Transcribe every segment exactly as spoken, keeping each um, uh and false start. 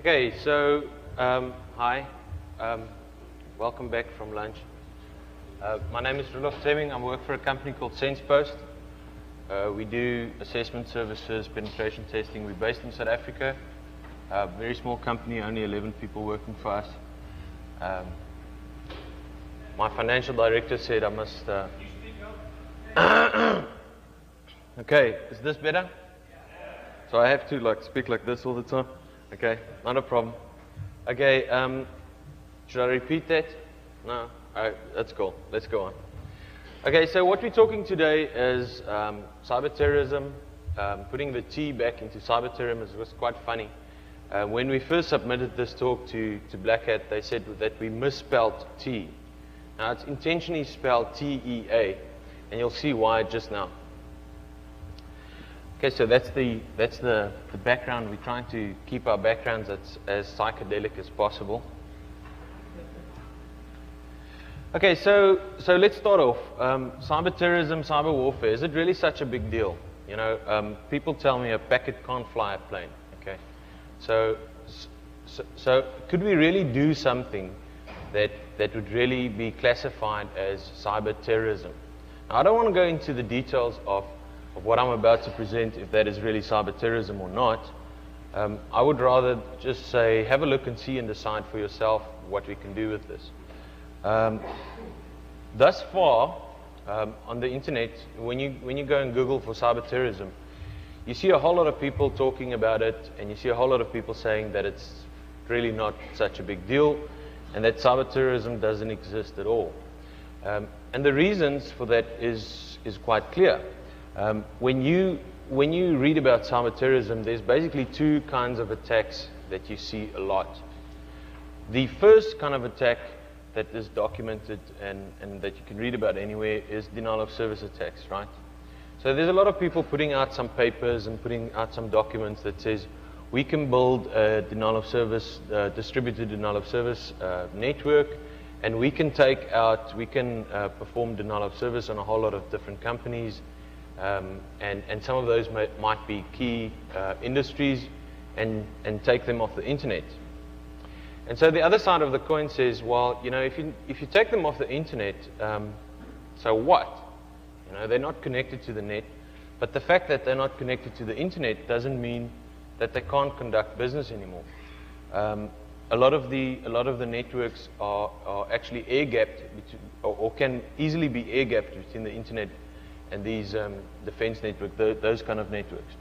Okay, so um, hi, um, welcome back from lunch. Uh, my name is Rudolf Temming. I work for a company called SensePost. Uh, we do assessment services, penetration testing. We're based in South Africa. Uh, very small company, only eleven people working for us. Um, my financial director said I must. Uh, okay, is this better? So I have to like speak like this all the time. Okay, not a problem. Okay, um, should I repeat that? No? All right, that's cool. Let's go on. Okay, so what we're talking today is um, cyber terrorism. Um, putting the T back into cyber terrorism was quite funny. Uh, when we first submitted this talk to, to Black Hat, they said that we misspelled T. Now, it's intentionally spelled T E A, and you'll see why just now. Okay, so that's the that's the, the background. We're trying to keep our backgrounds as, as psychedelic as possible. Okay, so so let's start off. Um, cyber terrorism, cyber warfare. Is it really such a big deal? You know, um, people tell me a packet can't fly a plane. Okay, so so, so could we really do something that that would really be classified as cyber terrorism? Now, I don't want to go into the details of of what I'm about to present, if that is really cyber terrorism or not. Um, I would rather just say, have a look and see and decide for yourself what we can do with this. Um, thus far, um, on the internet, when you, when you go and Google for cyber terrorism, you see a whole lot of people talking about it, and you see a whole lot of people saying that it's really not such a big deal, and that cyber terrorism doesn't exist at all. Um, and the reasons for that is, is quite clear. Um, when you when you read about cyber terrorism, there's basically two kinds of attacks that you see a lot. The first kind of attack that is documented and, and that you can read about anywhere is denial of service attacks, right? So there's a lot of people putting out some papers and putting out some documents that says we can build a denial of service, uh, distributed denial of service uh, network, and we can take out, we can uh, perform denial of service on a whole lot of different companies. Um, and, and some of those may, might be key uh, industries, and, and take them off the internet. And so the other side of the coin says, well, you know, if you, if you take them off the internet, um, so what? You know, they're not connected to the net, but the fact that they're not connected to the internet doesn't mean that they can't conduct business anymore. Um, a lot of the a lot of the networks are, are actually air-gapped, or, or can easily be air-gapped between the internet and these um, defense networks, th those kind of networks.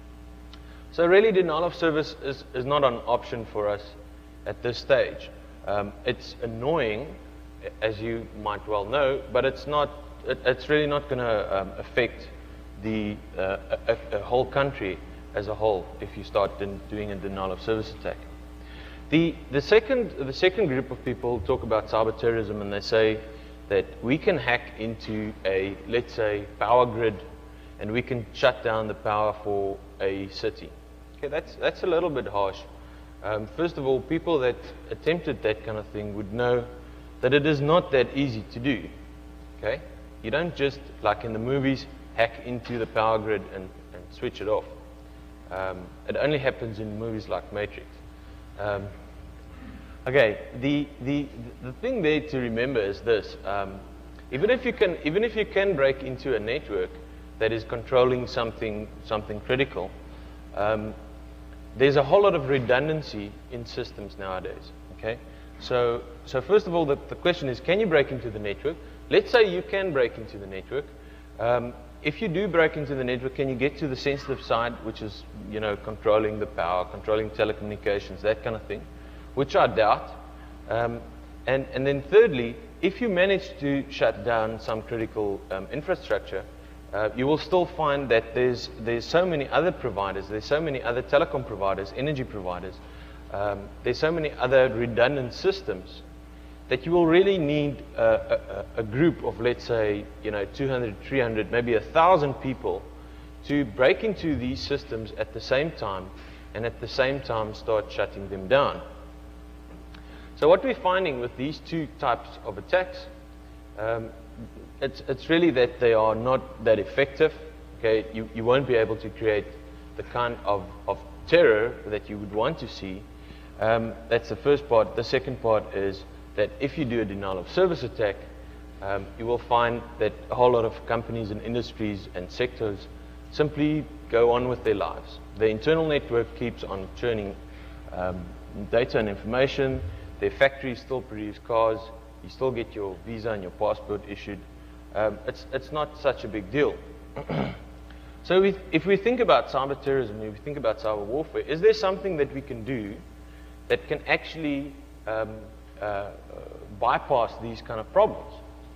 So really, denial of service is, is not an option for us at this stage. Um, it's annoying, as you might well know, but it's not. It, it's really not going to um, affect the uh, a, a whole country as a whole if you start doing a denial of service attack. The the second the second group of people talk about cyber terrorism, and they say that we can hack into a, let's say, power grid, and we can shut down the power for a city. Okay, that's, that's a little bit harsh. Um, first of all, people that attempted that kind of thing would know that it is not that easy to do. Okay? You don't just, like in the movies, hack into the power grid and, and switch it off. Um, it only happens in movies like Matrix. Um, Okay, the, the, the thing there to remember is this. Um, even, if you can, even if you can break into a network that is controlling something, something critical, um, there's a whole lot of redundancy in systems nowadays. Okay? So, so first of all, the, the question is, can you break into the network? Let's say you can break into the network. Um, if you do break into the network, can you get to the sensitive side, which is, you know, controlling the power, controlling telecommunications, that kind of thing? Which I doubt. Um, and, and then thirdly, if you manage to shut down some critical um, infrastructure, uh, you will still find that there's, there's so many other providers, there's so many other telecom providers, energy providers, um, there's so many other redundant systems that you will really need a, a, a group of, let's say, you know, two hundred, three hundred, maybe one thousand people to break into these systems at the same time, and at the same time start shutting them down. So what we're finding with these two types of attacks, um, it's, it's really that they are not that effective. Okay, you, you won't be able to create the kind of, of terror that you would want to see Um, that's the first part. The second part is that if you do a denial of service attack, um, you will find that a whole lot of companies and industries and sectors simply go on with their lives. The internal network keeps on churning um, data and information. Their factories still produce cars. You still get your visa and your passport issued. Um, it's, it's not such a big deal. So if, if we think about cyber terrorism, if we think about cyber warfare, is there something that we can do that can actually um, uh, uh, bypass these kind of problems?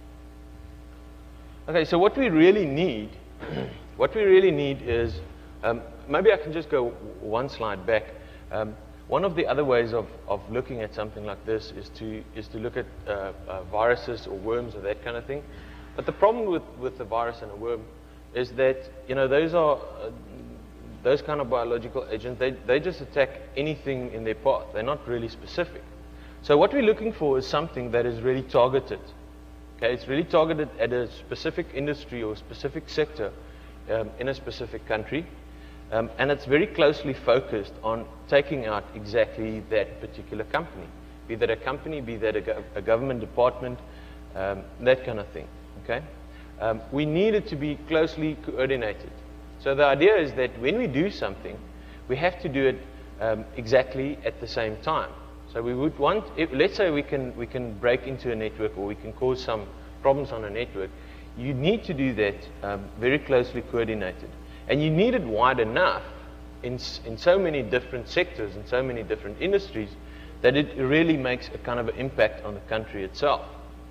Okay, so what we really need, what we really need is, um, maybe I can just go one slide back. Um, one of the other ways of, of looking at something like this is to, is to look at uh, uh, viruses or worms or that kind of thing. But the problem with, with the virus and a worm is that, you know, those are, uh, those kind of biological agents, they, they just attack anything in their path. They're not really specific. So what we're looking for is something that is really targeted. Okay, it's really targeted at a specific industry or specific sector um, in a specific country. Um, and it's very closely focused on taking out exactly that particular company. Be that a company, be that a, go a government department, um, that kind of thing. Okay? Um, we need it to be closely coordinated. So the idea is that when we do something, we have to do it um, exactly at the same time. So we would want, if, let's say we can, we can break into a network or we can cause some problems on a network, you need to do that um, very closely coordinated. And you need it wide enough in, in so many different sectors and so many different industries that it really makes a kind of an impact on the country itself.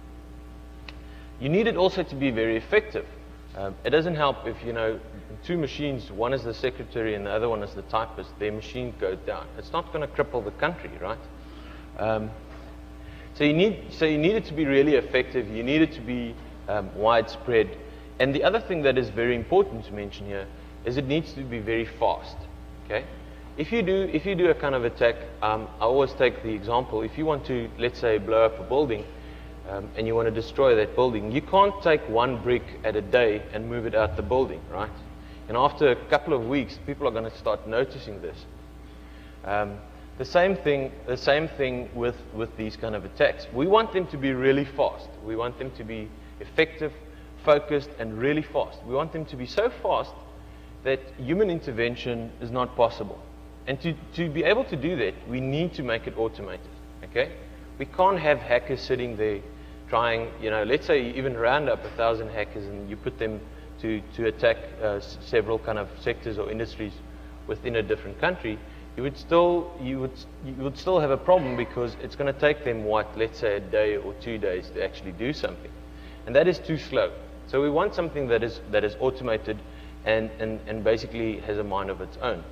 You need it also to be very effective. Um, it doesn't help if, you know, two machines, one is the secretary and the other one is the typist, their machine goes down. It's not going to cripple the country, right? Um, so, you need, so you need it to be really effective. You need it to be um, widespread. And the other thing that is very important to mention here is it needs to be very fast. Okay? If you do, if you do a kind of attack, um, I always take the example, if you want to, let's say, blow up a building, Um, and you want to destroy that building, you can't take one brick at a day and move it out the building, right? And after a couple of weeks, people are going to start noticing this. Um, the same thing, the same thing with, with these kind of attacks. We want them to be really fast. We want them to be effective, focused, and really fast. We want them to be so fast that human intervention is not possible. And to, to be able to do that, we need to make it automated, okay? We can't have hackers sitting there trying, you know, let's say you even round up a thousand hackers and you put them to, to attack uh, several kind of sectors or industries within a different country, you would still, you would, you would still have a problem because it's going to take them, what, let's say a day or two days to actually do something. And that is too slow. So we want something that is, that is automated and, and, and basically has a mind of its own.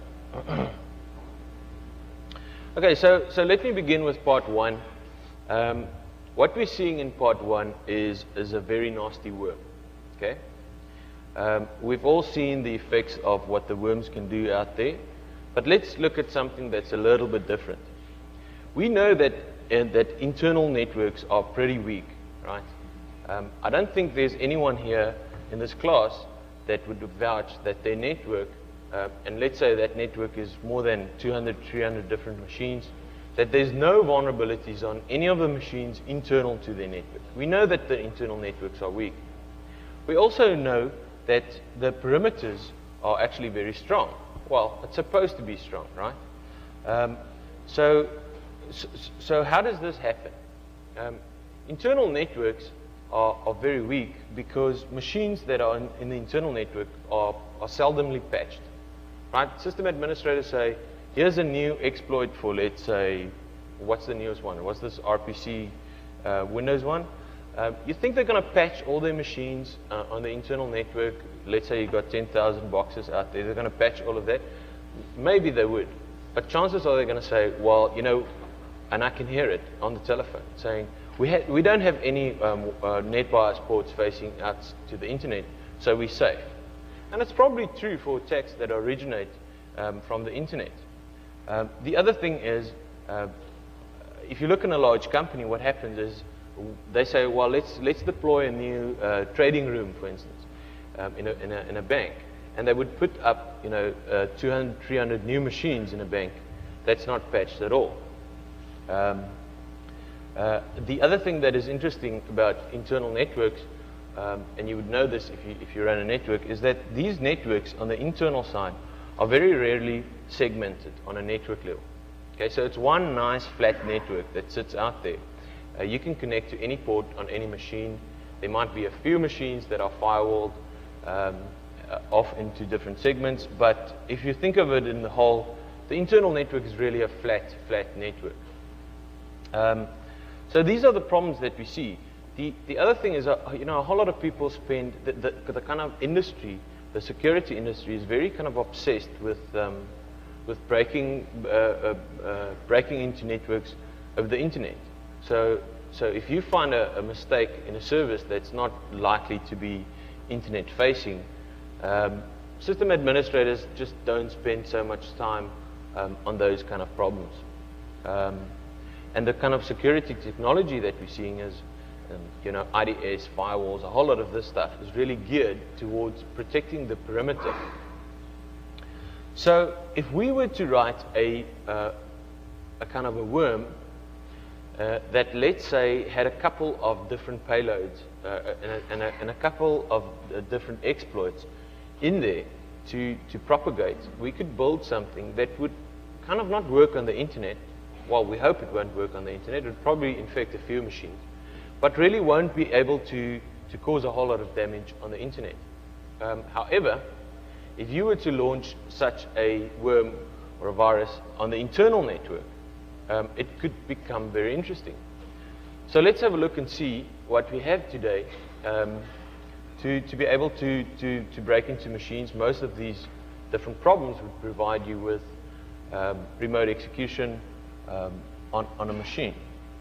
Okay, so, so let me begin with part one. Um, what we're seeing in part one is, is a very nasty worm, okay? Um, we've all seen the effects of what the worms can do out there, but let's look at something that's a little bit different. We know that, uh, that internal networks are pretty weak, right? Um, I don't think there's anyone here in this class that would vouch that their network, uh, and let's say that network is more than two hundred, three hundred different machines, that there's no vulnerabilities on any of the machines internal to their network. We know that the internal networks are weak. We also know that the perimeters are actually very strong. Well, it's supposed to be strong, right? Um, so, so, so how does this happen? Um, internal networks are, are very weak because machines that are in, in the internal network are, are seldomly patched, right? System administrators say, here's a new exploit for, let's say, what's the newest one? What's this R P C uh, Windows one? Uh, you think they're going to patch all their machines uh, on the internal network? Let's say you've got ten thousand boxes out there. They're going to patch all of that? Maybe they would. But chances are they're going to say, well, you know, and I can hear it on the telephone, saying, we, ha we don't have any um, uh, net bias ports facing out to the internet, so we're safe. And it's probably true for attacks that originate um, from the internet. Um, the other thing is, uh, if you look in a large company, what happens is they say, well, let's, let's deploy a new uh, trading room, for instance, um, in, a, in, a, in a bank. And they would put up, you know, uh, two hundred, three hundred new machines in a bank. That's not patched at all. Um, uh, the other thing that is interesting about internal networks, um, and you would know this if you, if you run a network, is that these networks on the internal side are very rarely segmented on a network level. Okay, so it's one nice flat network that sits out there. Uh, you can connect to any port on any machine. There might be a few machines that are firewalled um, uh, off into different segments, but if you think of it in the whole, the internal network is really a flat, flat network. Um, so these are the problems that we see. The, the other thing is, uh, you know, a whole lot of people spend, the, the, the kind of industry, the security industry is very kind of obsessed with, um, with breaking, uh, uh, uh, breaking into networks over the internet. So, so if you find a, a mistake in a service that's not likely to be internet facing, um, system administrators just don't spend so much time um, on those kind of problems. Um, and the kind of security technology that we're seeing is, um, you know, I D S, firewalls, a whole lot of this stuff is really geared towards protecting the perimeter. So if we were to write a, uh, a kind of a worm uh, that, let's say, had a couple of different payloads uh, and, a, and, a, and a couple of uh, different exploits in there to, to propagate, we could build something that would kind of not work on the internet. Well, we hope it won't work on the internet. It would probably infect a few machines, but really won't be able to, to cause a whole lot of damage on the internet. Um, however, if you were to launch such a worm or a virus on the internal network, um, it could become very interesting. So let's have a look and see what we have today um, to, to be able to, to, to break into machines. Most of these different problems would provide you with um, remote execution um, on, on a machine.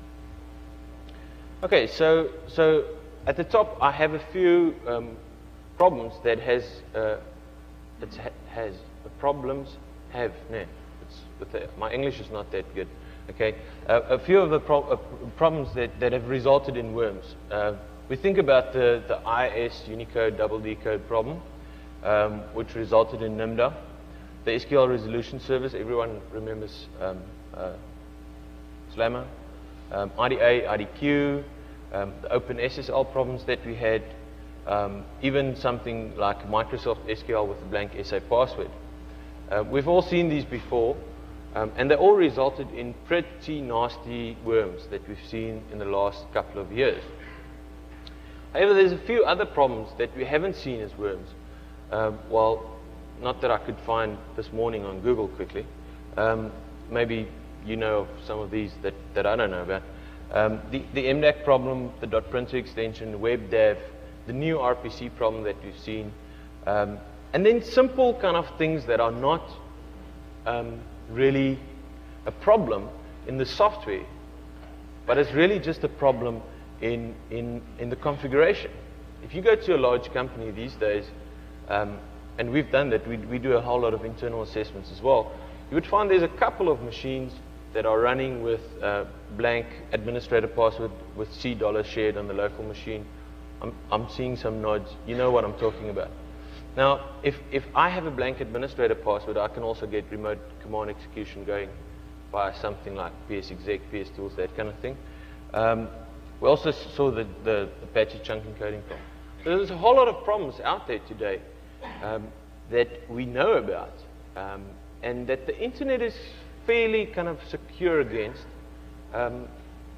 Okay, so, so at the top I have a few um, problems that has uh, It ha has the problems have no. It's with the, my English is not that good. Okay, uh, a few of the pro uh, problems that that have resulted in worms. Uh, we think about the the I S Unicode double decode problem, um, which resulted in NIMDA, the S Q L resolution service. Everyone remembers um, uh, Slammer, um, I D A, I D Q, um, the Open S S L problems that we had. Um, even something like Microsoft S Q L with a blank S A password. Uh, we've all seen these before, um, and they all resulted in pretty nasty worms that we've seen in the last couple of years. However, there's a few other problems that we haven't seen as worms. Um, well, not that I could find this morning on Google quickly. Um, maybe you know of some of these that, that I don't know about. Um, the, the M D A C problem, the .printer extension, WebDAV, the new R P C problem that we've seen, um, and then simple kind of things that are not um, really a problem in the software, but it's really just a problem in, in, in the configuration. If you go to a large company these days, um, and we've done that, we, we do a whole lot of internal assessments as well, you would find there's a couple of machines that are running with uh, blank administrator password with C dollar shared on the local machine. I'm, I'm seeing some nods. You know what I'm talking about. Now, if, if I have a blank administrator password, I can also get remote command execution going via something like psexec, pstools, that kind of thing. Um, we also saw the, the Apache chunk encoding problem. So there's a whole lot of problems out there today um, that we know about, um, and that the internet is fairly kind of secure against. Um,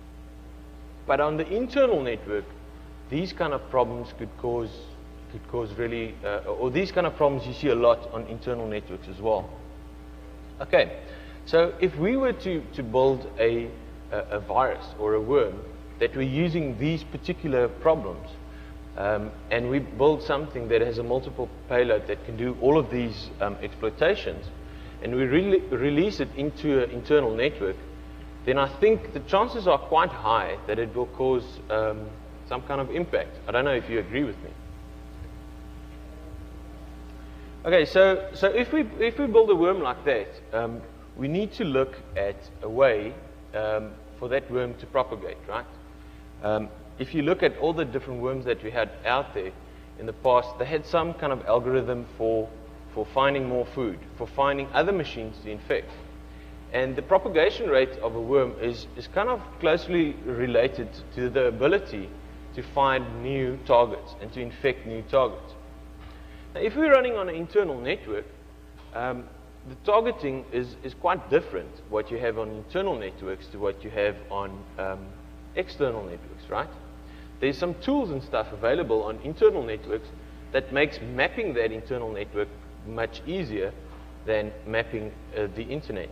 but on the internal network, these kind of problems could cause, could cause really, uh, or these kind of problems you see a lot on internal networks as well. Okay, so if we were to, to build a, a, a virus or a worm that we're using these particular problems, um, and we build something that has a multiple payload that can do all of these um, exploitations, and we re release it into an internal network, then I think the chances are quite high that it will cause um, some kind of impact. I don't know if you agree with me. Okay, so, so if, we, if we build a worm like that, um, we need to look at a way um, for that worm to propagate, right? Um, if you look at all the different worms that we had out there in the past, they had some kind of algorithm for, for finding more food, for finding other machines to infect. And the propagation rate of a worm is, is kind of closely related to the ability to find new targets and to infect new targets. Now, if we're running on an internal network, um, the targeting is, is quite different what you have on internal networks to what you have on um, external networks, right? There's some tools and stuff available on internal networks that makes mapping that internal network much easier than mapping uh, the internet.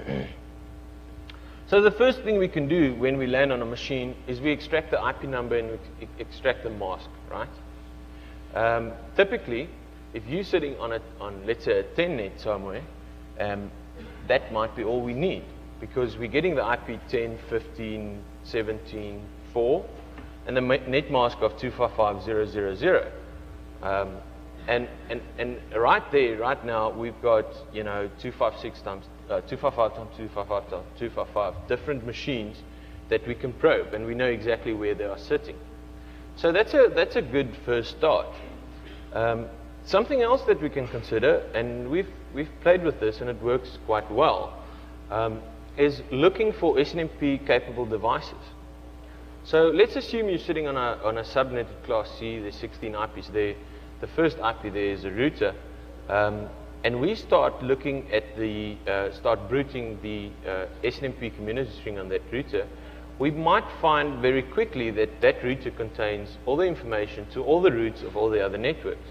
So the first thing we can do when we land on a machine is we extract the I P number and we extract the mask, right? Um, typically, if you're sitting on, a, on let's say, a ten net somewhere, um, that might be all we need, because we're getting the I P ten, fifteen, seventeen, four, and the net mask of two five five zero zero zero. Um, and, and, and right there, right now, we've got, you know, two fifty-six times, uh, two fifty-five times two fifty-five times two fifty-five different machines that we can probe, and we know exactly where they are sitting. So that's a, that's a good first start. Um, something else that we can consider, and we've, we've played with this and it works quite well, um, is looking for S N M P capable devices. So let's assume you're sitting on a, on a subnetted class C, there's sixteen I Ps there. The first I P there is a router, um, and we start looking at the, uh, start bruiting the uh, S N M P community string on that router. We might find very quickly that that router contains all the information to all the routes of all the other networks.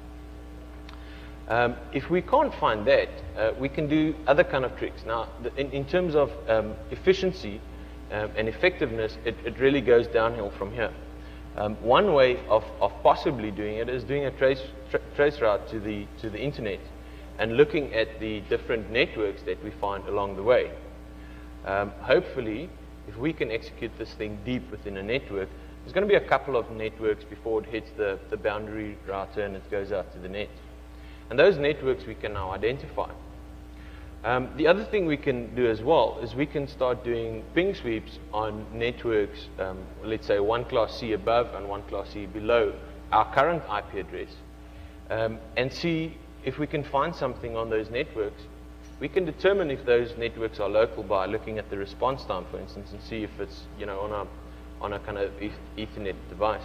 Um, if we can't find that, uh, we can do other kind of tricks. Now, the, in, in terms of um, efficiency um, and effectiveness, it, it really goes downhill from here. Um, one way of, of possibly doing it is doing a trace, tra trace route to the, to the internet and looking at the different networks that we find along the way. Um, hopefully, if we can execute this thing deep within a network, there's going to be a couple of networks before it hits the, the boundary router and it goes out to the net. And those networks we can now identify. Um, the other thing we can do as well is we can start doing ping sweeps on networks, um, let's say one class C above and one class C below our current I P address, um, and see if we can find something on those networks. We can determine if those networks are local by looking at the response time, for instance, and see if it's, you know, on a, on a kind of Ethernet device.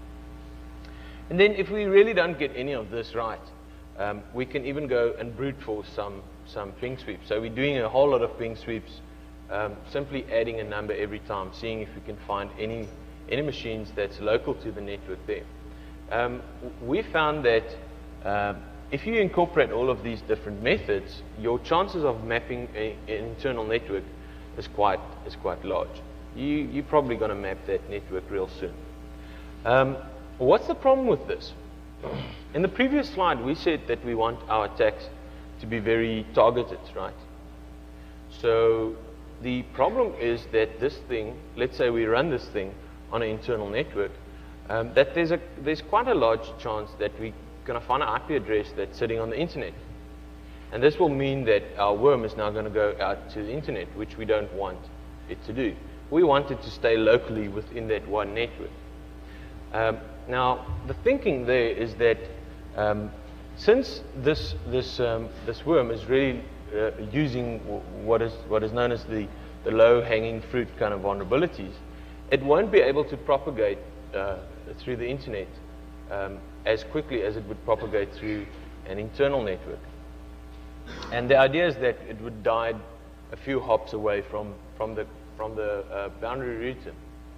And then if we really don't get any of this right, um, we can even go and brute force some some ping sweeps. So we're doing a whole lot of ping sweeps, um, simply adding a number every time, seeing if we can find any, any machines that's local to the network there. Um, we found that uh, if you incorporate all of these different methods, your chances of mapping a, an internal network is quite, is quite large. You, you're probably going to map that network real soon. Um, what's the problem with this? In the previous slide, we said that we want our attacks to be very targeted, right? So the problem is that this thing, let's say we run this thing on an internal network, um, that there's, a, there's quite a large chance that we're going to find an I P address that's sitting on the internet. And this will mean that our worm is now going to go out to the internet, which we don't want it to do. We want it to stay locally within that one network. Um, now, the thinking there is that um, since this, this, um, this worm is really uh, using what is, what is known as the, the low-hanging fruit kind of vulnerabilities, it won't be able to propagate uh, through the internet um, as quickly as it would propagate through an internal network. And the idea is that it would die a few hops away from, from the, from the uh, boundary router.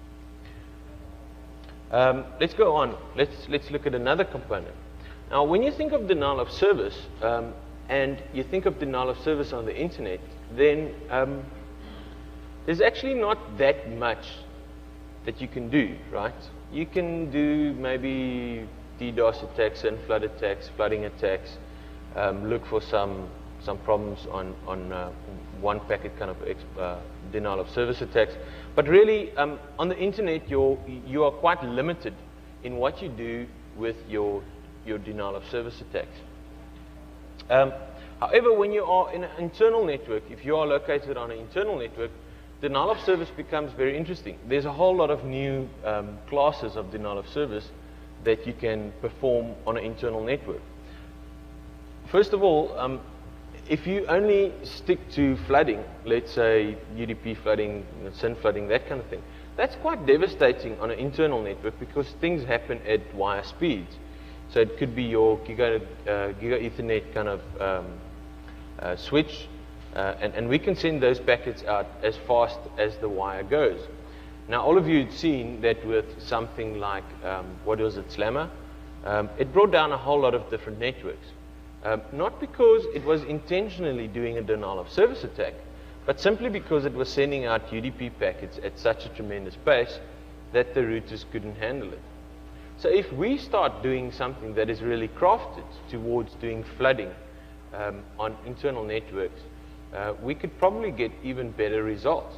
Um, let's go on. Let's, let's look at another component. Now, when you think of denial of service, um, and you think of denial of service on the internet, then um, there's actually not that much that you can do, right? You can do maybe DDoS attacks and flood attacks, flooding attacks, um, look for some, some problems on, on uh, one packet kind of uh, denial of service attacks. But really, um, on the internet, you're, you are quite limited in what you do with your your denial of service attacks. Um, however, when you are in an internal network, if you are located on an internal network, denial of service becomes very interesting. There's a whole lot of new um, classes of denial of service that you can perform on an internal network. First of all, um, if you only stick to flooding, let's say U D P flooding, S I N flooding, that kind of thing, that's quite devastating on an internal network because things happen at wire speeds. So it could be your giga, uh, giga Ethernet kind of um, uh, switch, uh, and, and we can send those packets out as fast as the wire goes. Now, all of you had seen that with something like, um, what was it, Slammer? Um, it brought down a whole lot of different networks. Um, not because it was intentionally doing a denial of service attack, but simply because it was sending out U D P packets at such a tremendous pace that the routers couldn't handle it. So if we start doing something that is really crafted towards doing flooding um, on internal networks, uh, we could probably get even better results.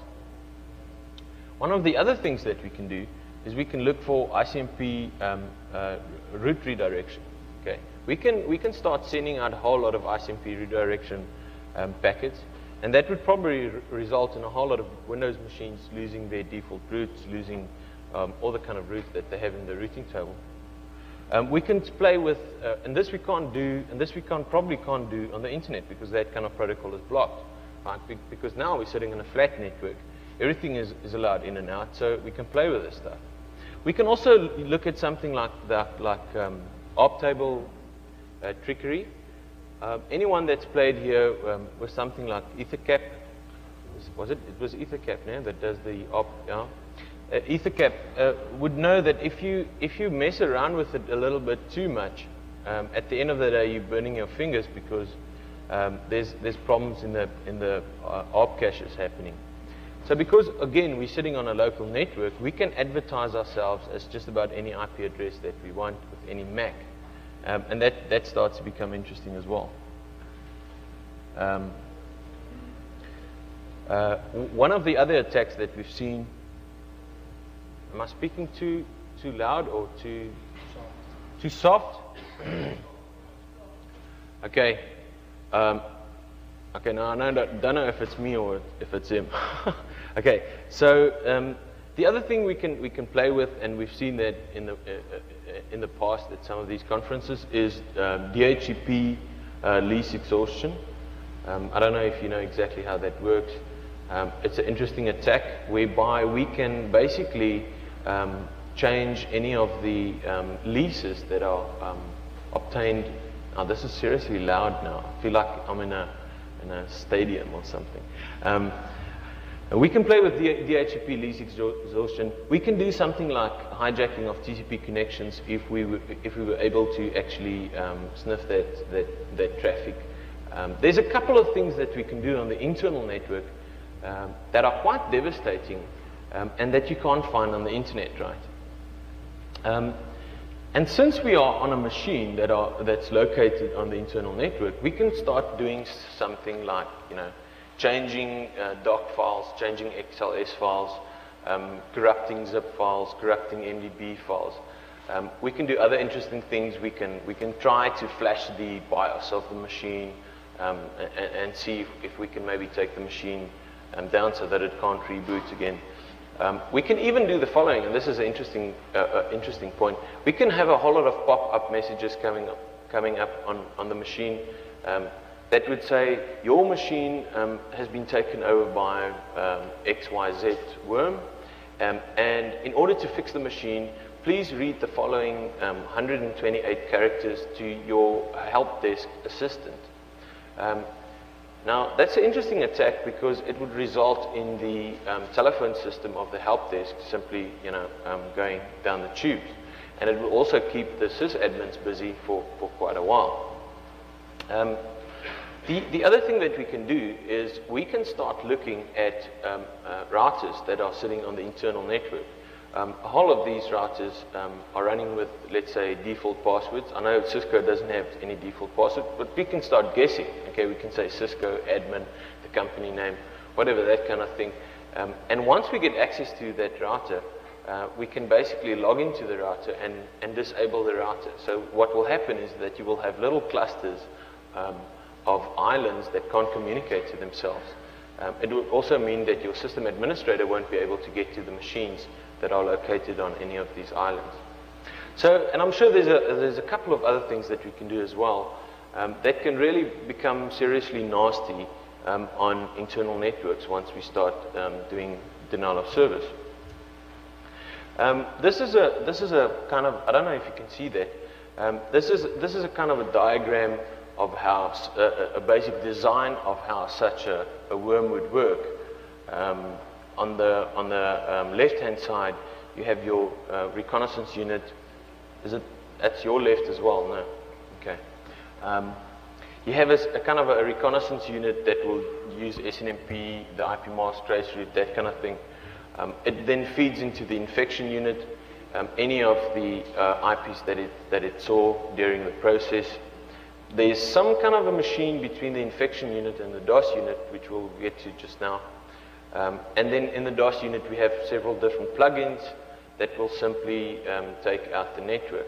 One of the other things that we can do is we can look for I C M P um, uh, route redirection. Okay, we can we can start sending out a whole lot of I C M P redirection um, packets, and that would probably re result in a whole lot of Windows machines losing their default routes, losing um, all the kind of routes that they have in the routing table. Um, we can play with, uh, and this we can't do, and this we can't probably can't do on the internet because that kind of protocol is blocked, right? Be because now we're sitting in a flat network. Everything is, is allowed in and out, so we can play with this stuff. We can also look at something like that, like um, op table uh, trickery. Uh, anyone that's played here um, with something like EtherCap, was it? It was EtherCap, no? That does the op. Yeah? Uh, EtherCap uh, would know that if you if you mess around with it a little bit too much, um, at the end of the day you're burning your fingers because um, there's there's problems in the in the uh, op caches happening. So because, again, we're sitting on a local network, we can advertise ourselves as just about any I P address that we want with any Mac. Um, and that, that starts to become interesting as well. Um, uh, one of the other attacks that we've seen, am I speaking too, too loud or too soft? Too soft? Okay. Um, Okay, now I don't, don't know if it's me or if it's him. Okay, so um, the other thing we can we can play with, and we've seen that in the uh, uh, in the past at some of these conferences, is um, D H C P uh, lease exhaustion. Um, I don't know if you know exactly how that works. Um, it's an interesting attack whereby we can basically um, change any of the um, leases that are um, obtained. Now, this is seriously loud now. I feel like I'm in a in a stadium or something. Um, we can play with D H C P lease exhaustion. We can do something like hijacking of T C P connections if we were, if we were able to actually um, sniff that, that, that traffic. Um, there's a couple of things that we can do on the internal network um, that are quite devastating um, and that you can't find on the internet, right? Um, And since we are on a machine that are, that's located on the internal network, we can start doing something like, you know, changing uh, doc files, changing X L S files, um, corrupting zip files, corrupting M D B files. Um, we can do other interesting things. We can we can try to flash the BIOS of the machine um, and, and see if, if we can maybe take the machine um, down so that it can't reboot again. Um, we can even do the following, and this is an interesting, uh, uh, interesting point. We can have a whole lot of pop-up messages coming up, coming up on, on the machine um, that would say, your machine um, has been taken over by um, X Y Z worm, um, and in order to fix the machine, please read the following um, one hundred twenty-eight characters to your help desk assistant. Um, Now, that's an interesting attack because it would result in the um, telephone system of the help desk simply, you know, um, going down the tubes. And it will also keep the sysadmins busy for, for quite a while. Um, the, the other thing that we can do is we can start looking at um, uh, routers that are sitting on the internal network. Um, a whole of these routers um, are running with, let's say, default passwords. I know Cisco doesn't have any default password, but we can start guessing. Okay, we can say Cisco admin, the company name, whatever, that kind of thing. Um, and once we get access to that router, uh, we can basically log into the router and, and disable the router. So what will happen is that you will have little clusters um, of islands that can't communicate to themselves. Um, it will also mean that your system administrator won't be able to get to the machines that are located on any of these islands. So, and I'm sure there's a, there's a couple of other things that we can do as well. um, that can really become seriously nasty um, on internal networks once we start um, doing denial of service. Um, this is a this is a kind of, I don't know if you can see that. Um, this is this is a kind of a diagram of how uh, a basic design of how such a, a worm would work. Um, on the on the um, left hand side, you have your uh, reconnaissance unit. Is it that's your left as well? No. Okay. Um, you have a, a kind of a reconnaissance unit that will use S N M P, the I P mask trace route, that kind of thing. Um, it then feeds into the infection unit, um, any of the uh, I Ps that it, that it saw during the process. There's some kind of a machine between the infection unit and the DOS unit, which we'll get to just now. Um, and then in the DOS unit, we have several different plugins that will simply um, take out the network.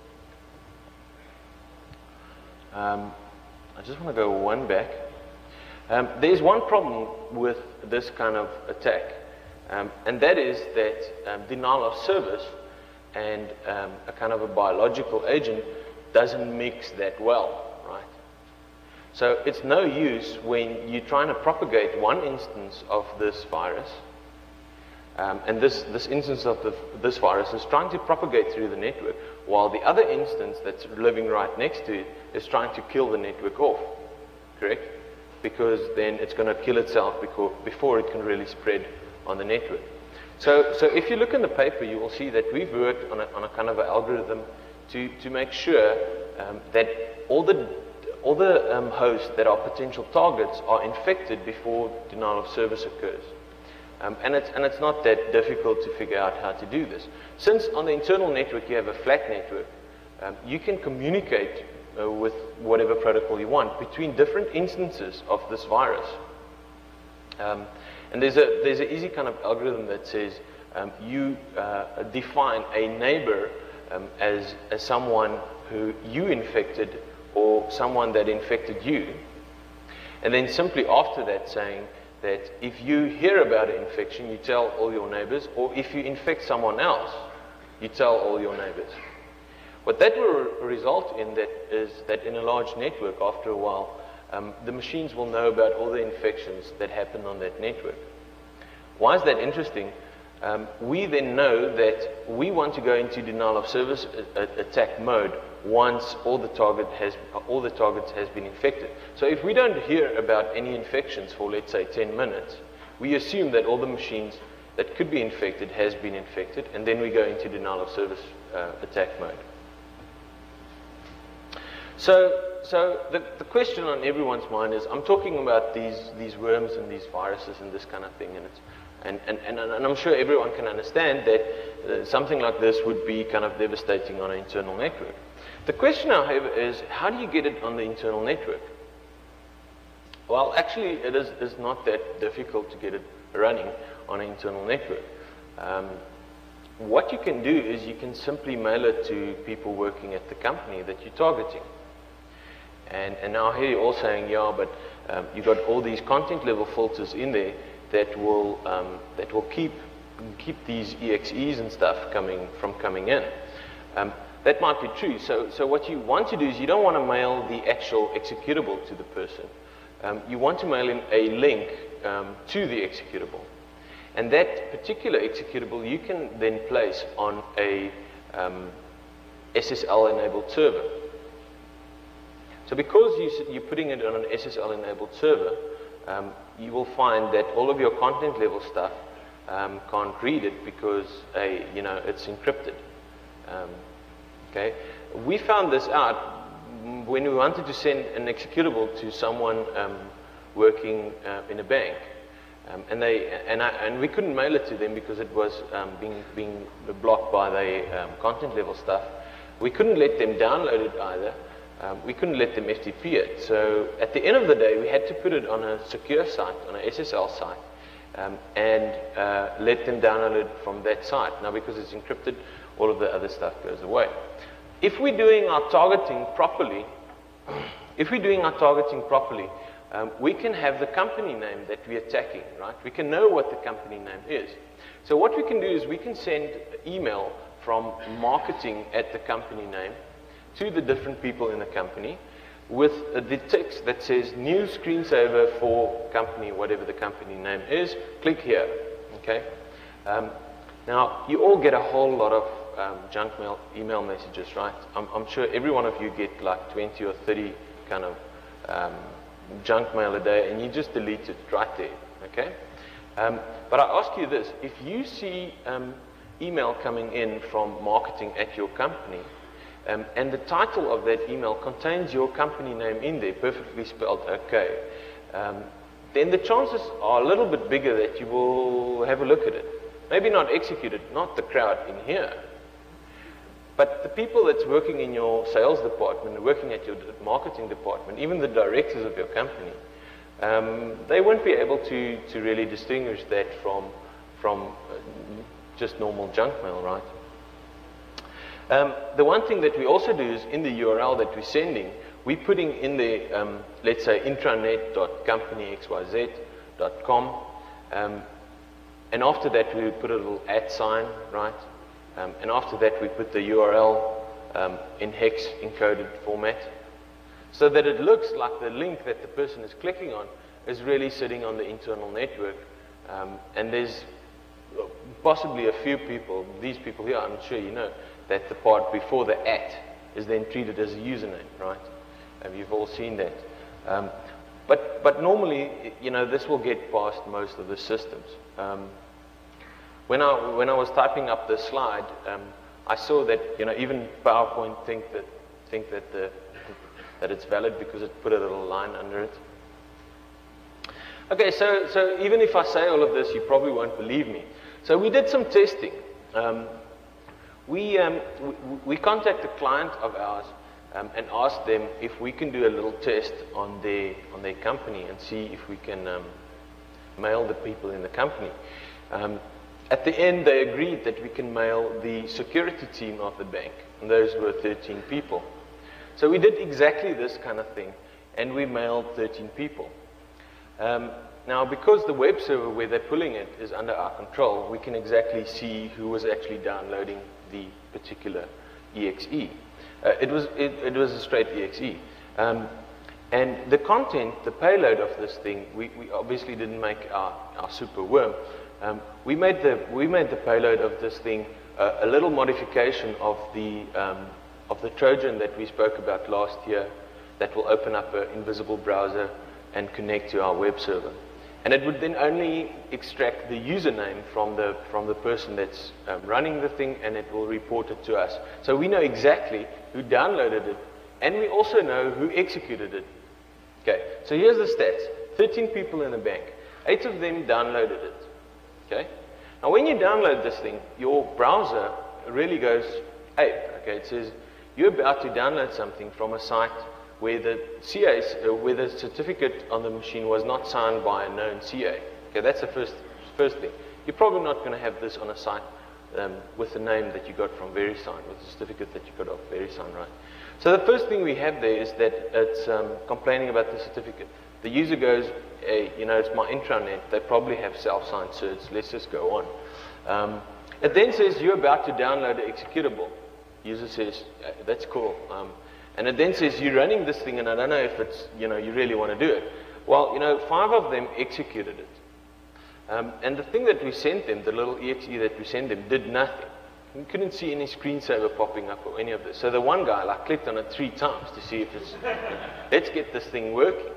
Um, I just want to go one back. Um, there's one problem with this kind of attack. Um, and that is that um, denial of service and um, a kind of a biological agent doesn't mix that well, right? So it's no use when you're trying to propagate one instance of this virus, um, and this, this instance of the, this virus is trying to propagate through the network, while the other instance that's living right next to it is trying to kill the network off, correct? Because then it's going to kill itself before, before it can really spread on the network. So, so if you look in the paper, you will see that we've worked on a, on a kind of an algorithm to, to make sure um, that all the, all the um, hosts that are potential targets are infected before denial of service occurs. Um, and, it's, and it's not that difficult to figure out how to do this. Since on the internal network you have a flat network, um, you can communicate uh, with whatever protocol you want between different instances of this virus. Um, And there's a there's an easy kind of algorithm that says um, you uh, define a neighbor um, as as someone who you infected or someone that infected you, and then simply after that saying that if you hear about an infection, you tell all your neighbors, or if you infect someone else, you tell all your neighbors. What that will result in that is that in a large network, after a while, Um, the machines will know about all the infections that happen on that network. Why is that interesting? Um, we then know that we want to go into denial of service attack mode once all the target has all the targets has been infected. So if we don't hear about any infections for, let's say, ten minutes, we assume that all the machines that could be infected has been infected, and then we go into denial of service uh, attack mode. So, so the, the question on everyone's mind is, I'm talking about these, these worms and these viruses and this kind of thing, and, it's, and, and, and, and I'm sure everyone can understand that uh, something like this would be kind of devastating on an internal network. The question, however, is, how do you get it on the internal network? Well, actually, it is, is not that difficult to get it running on an internal network. Um, what you can do is you can simply mail it to people working at the company that you're targeting. And, and now here you're all saying, yeah, but um, you've got all these content level filters in there that will, um, that will keep, keep these E X Es and stuff coming, from coming in. Um, that might be true. So, so what you want to do is you don't want to mail the actual executable to the person. Um, you want to mail in a link um, to the executable. And that particular executable you can then place on a um, S S L-enabled server. So because you, you're putting it on an S S L-enabled server, um, you will find that all of your content level stuff um, can't read it because a, you know, it's encrypted. Um, okay, we found this out when we wanted to send an executable to someone um, working uh, in a bank, um, and they and I, and we couldn't mail it to them because it was um, being being blocked by the um, content level stuff. We couldn't let them download it either. Um, we couldn't let them F T P it. So at the end of the day, we had to put it on a secure site, on an S S L site, um, and uh, let them download it from that site. Now, because it's encrypted, all of the other stuff goes away. If we're doing our targeting properly, if we're doing our targeting properly, um, we can have the company name that we're attacking, right? We can know what the company name is. So what we can do is we can send email from marketing at the company name to the different people in the company, with uh, the text that says new screensaver for company, whatever the company name is. Click here. Okay. Um, now you all get a whole lot of um, junk mail, email messages, right? I'm, I'm sure every one of you get like twenty or thirty kind of um, junk mail a day, and you just delete it right there. Okay. Um, but I ask you this: if you see um, email coming in from marketing at your company, Um, and the title of that email contains your company name in there, perfectly spelled okay, um, then the chances are a little bit bigger that you will have a look at it. Maybe not execute it, not the crowd in here, but the people that's working in your sales department, working at your marketing department, even the directors of your company, um, they won't be able to, to really distinguish that from, from uh, just normal junk mail, right? Um, the one thing that we also do is in the U R L that we're sending, we're putting in the, um, let's say, intranet dot company x y z dot com, um, and after that we put a little at sign, right? Um, and after that we put the U R L um, in hex encoded format, so that it looks like the link that the person is clicking on is really sitting on the internal network, um, and there's possibly a few people, these people here, I'm sure you know, that the part before the at is then treated as a username, right? And you've all seen that. Um, but, but normally, you know, this will get past most of the systems. Um, when, I, when I was typing up the slide, um, I saw that, you know, even PowerPoint think that, think that, the, that it's valid because it put a little line under it. Okay, so, so even if I say all of this, you probably won't believe me. So we did some testing. Um, We, um, we, we contact a client of ours um, and ask them if we can do a little test on their, on their company and see if we can um, mail the people in the company. Um, at the end, they agreed that we can mail the security team of the bank, and those were thirteen people. So we did exactly this kind of thing, and we mailed thirteen people. Um, Now, because the web server where they're pulling it is under our control, we can exactly see who was actually downloading the particular E X E. Uh, it, was, it, it was a straight E X E. Um, and the content, the payload of this thing, we, we obviously didn't make our, our super worm. Um, we, made the, we made the payload of this thing uh, a little modification of the, um, of the Trojan that we spoke about last year that will open up an invisible browser and connect to our web server. And it would then only extract the username from the, from the person that's um, running the thing, and it will report it to us. So we know exactly who downloaded it, and we also know who executed it. Okay, so here's the stats. thirteen people in the bank. Eight of them downloaded it. Okay? Now when you download this thing, your browser really goes ape. Okay, it says, you're about to download something from a site where the C A, uh, where the certificate on the machine was not signed by a known C A. Okay, that's the first, first thing. You're probably not going to have this on a site um, with the name that you got from VeriSign, with the certificate that you got off VeriSign, right? So the first thing we have there is that it's um, complaining about the certificate. The user goes, hey, you know, it's my intranet. They probably have self-signed certs. Let's just go on. Um, it then says you're about to download an executable. User says, that's cool. Um, And it then says, you're running this thing, and I don't know if it's, you know, you really want to do it. Well, you know, five of them executed it. Um, and the thing that we sent them, the little E X E that we sent them, did nothing. We couldn't see any screensaver popping up or any of this. So the one guy, like, clicked on it three times to see if it's, let's get this thing working.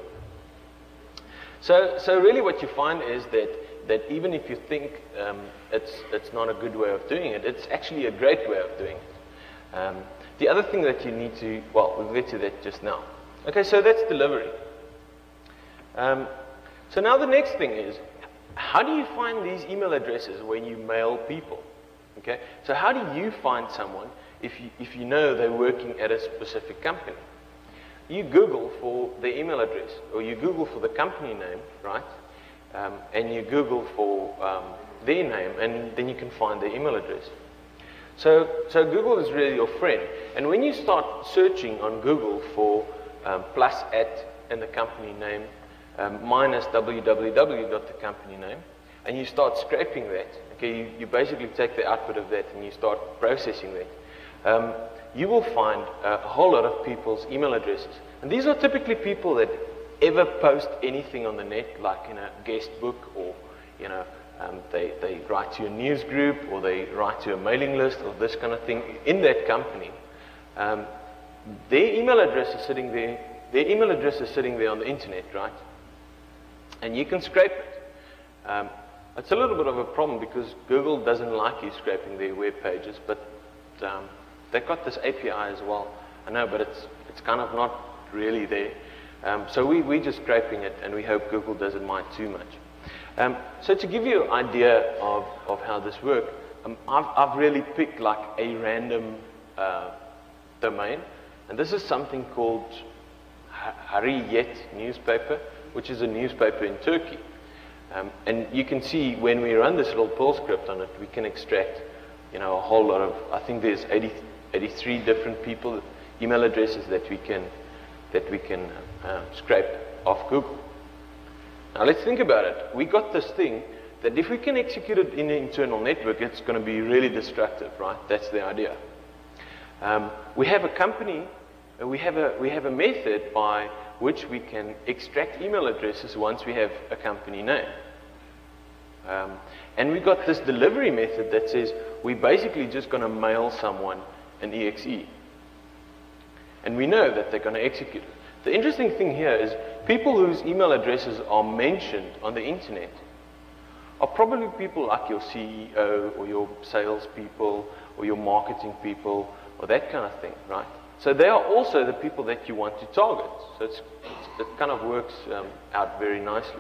So, so really what you find is that, that even if you think um, it's, it's not a good way of doing it, it's actually a great way of doing it. Um, The other thing that you need to, well, we'll get to that just now. Okay, so that's delivery. Um, so now the next thing is, how do you find these email addresses when you mail people? Okay, so how do you find someone if you, if you know they're working at a specific company? You Google for their email address, or you Google for the company name, right? Um, and you Google for um, their name, and then you can find their email address. So, so Google is really your friend. And when you start searching on Google for um, plus at and the company name, um, minus www dot the company name, and you start scraping that, okay, you, you basically take the output of that and you start processing that, um, you will find a whole lot of people's email addresses. And these are typically people that ever post anything on the net, like in a guest book, or you know, um, they, they write to a news group, or they write to a mailing list, or this kind of thing in that company. Um, their email address is sitting there, their email address is sitting there on the internet, right? And you can scrape it. Um, it's a little bit of a problem because Google doesn't like you scraping their web pages, but um, they've got this A P I as well. I know, but it's, it's kind of not really there. Um, so we, we're just scraping it, and we hope Google doesn't mind too much. Um, so to give you an idea of, of how this works, um, I've, I've really picked like a random uh, domain, and this is something called Hariyet newspaper, which is a newspaper in Turkey. Um, and you can see when we run this little Perl script on it, we can extract, you know, a whole lot of, I think there's eighty, eighty-three different people, email addresses that we can, that we can uh, scrape off Google. Now let's think about it. We got this thing that if we can execute it in an internal network, it's going to be really destructive, right? That's the idea. Um, we have a company, uh, we have a, we have a method by which we can extract email addresses once we have a company name. Um, and we got this delivery method that says we're basically just going to mail someone an E X E. And we know that they're going to execute it. The interesting thing here is people whose email addresses are mentioned on the internet are probably people like your C E O or your salespeople or your marketing people or that kind of thing, right? So they are also the people that you want to target. So it's, it's, it kind of works um, out very nicely.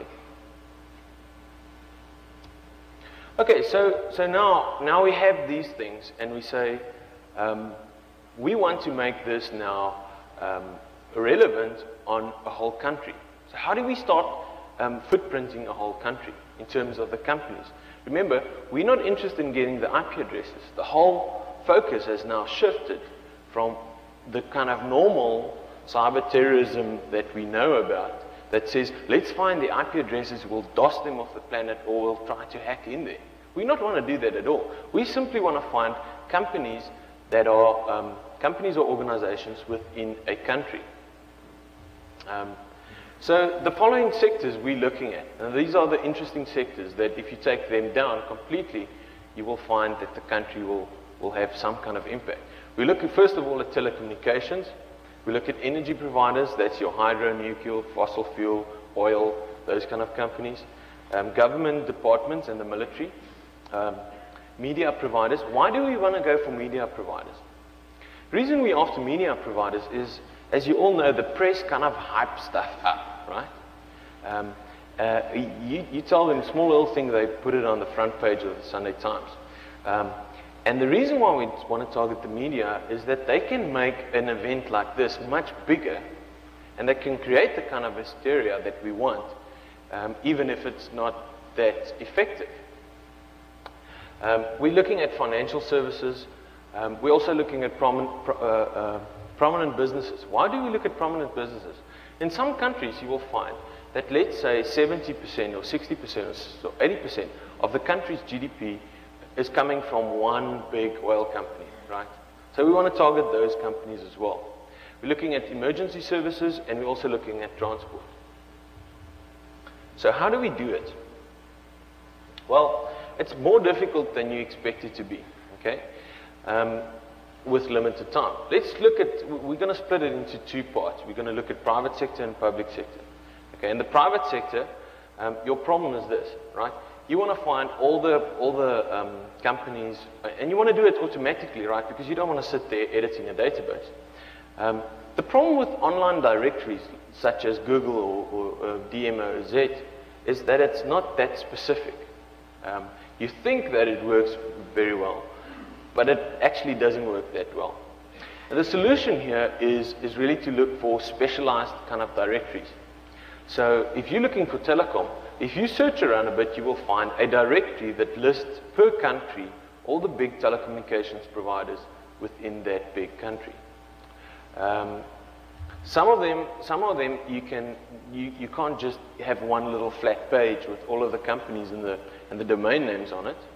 Okay, so, so now, now we have these things, and we say, um, we want to make this now um, relevant on a whole country. So how do we start um, footprinting a whole country in terms of the companies? Remember, we're not interested in getting the I P addresses. The whole focus has now shifted from the kind of normal cyber terrorism that we know about that says, let's find the I P addresses, we'll DOS them off the planet, or we'll try to hack in there. We don't want to do that at all. We simply want to find companies that are um, companies or organizations within a country. Um, so the following sectors we're looking at, and these are the interesting sectors that if you take them down completely, you will find that the country will, will have some kind of impact. We look at, first of all, at telecommunications. We look at energy providers, that's your hydro, nuclear, fossil fuel, oil, those kind of companies. Um, government departments and the military. Um, media providers. Why do we want to go for media providers? The reason we're after media providers is, as you all know, the press kind of hype stuff up, right? Um, uh, you, you tell them small little thing, they put it on the front page of the Sunday Times. Um, And the reason why we want to target the media is that they can make an event like this much bigger, and they can create the kind of hysteria that we want, um, even if it's not that effective. Um, we're looking at financial services. Um, we're also looking at prominent, pro, uh, uh, prominent businesses. Why do we look at prominent businesses? In some countries, you will find that, let's say, seventy percent or sixty percent or eighty percent of the country's G D P is coming from one big oil company, right? So we want to target those companies as well. We're looking at emergency services, and we're also looking at transport. So how do we do it? Well, it's more difficult than you expect it to be, okay? Um, with limited time. Let's look at, we're going to split it into two parts. We're going to look at private sector and public sector. Okay, in the private sector, um, your problem is this, right? You want to find all the, all the um, companies, and you want to do it automatically, right? Because you don't want to sit there editing a database. Um, the problem with online directories, such as Google or, or uh, D M O Z, is that it's not that specific. Um, you think that it works very well, but it actually doesn't work that well. And the solution here is, is really to look for specialized kind of directories. So if you're looking for telecom, if you search around a bit, you will find a directory that lists per country all the big telecommunications providers within that big country. Um, some of them, some of them you can, you, you can't just have one little flat page with all of the companies and the and the domain names on it.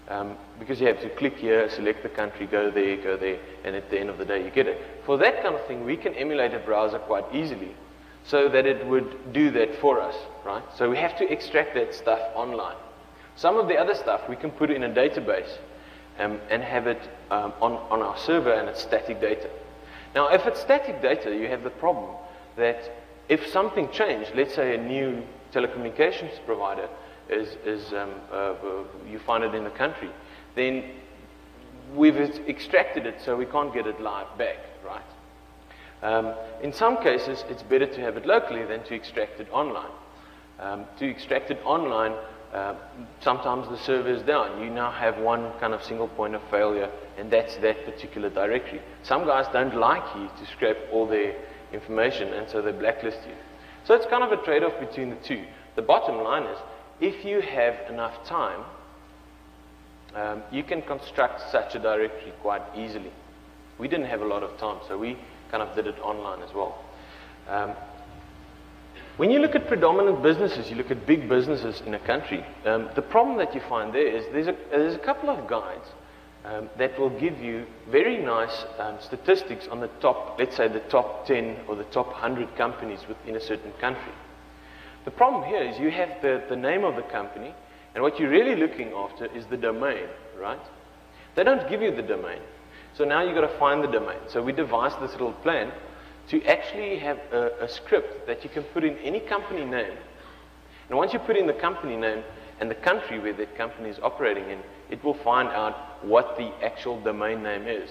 Um, because you have to click here, select the country, go there, go there, and at the end of the day you get it. For that kind of thing, we can emulate a browser quite easily so that it would do that for us, right? So we have to extract that stuff online. Some of the other stuff we can put in a database um, and have it um, on, on our server, and it's static data. Now, if it's static data, you have the problem that if something changed, let's say a new telecommunications provider is, is um, uh, uh, you find it in the country, then we've extracted it so we can't get it live back, right? Um, in some cases, it's better to have it locally than to extract it online. Um, to extract it online, uh, sometimes the server is down. You now have one kind of single point of failure, and that's that particular directory. Some guys don't like you to scrape all their information, and so they blacklist you. So it's kind of a trade-off between the two. The bottom line is, if you have enough time, um, you can construct such a directory quite easily. We didn't have a lot of time, so we kind of did it online as well. Um, when you look at predominant businesses, you look at big businesses in a country, um, the problem that you find there is there's a, there's a couple of guides um, that will give you very nice um, statistics on the top, let's say the top ten or the top one hundred companies within a certain country. The problem here is you have the, the name of the company, and what you're really looking after is the domain, right? They don't give you the domain. So now you've got to find the domain. So we devised this little plan to actually have a, a script that you can put in any company name. And once you put in the company name and the country where that company is operating in, it will find out what the actual domain name is.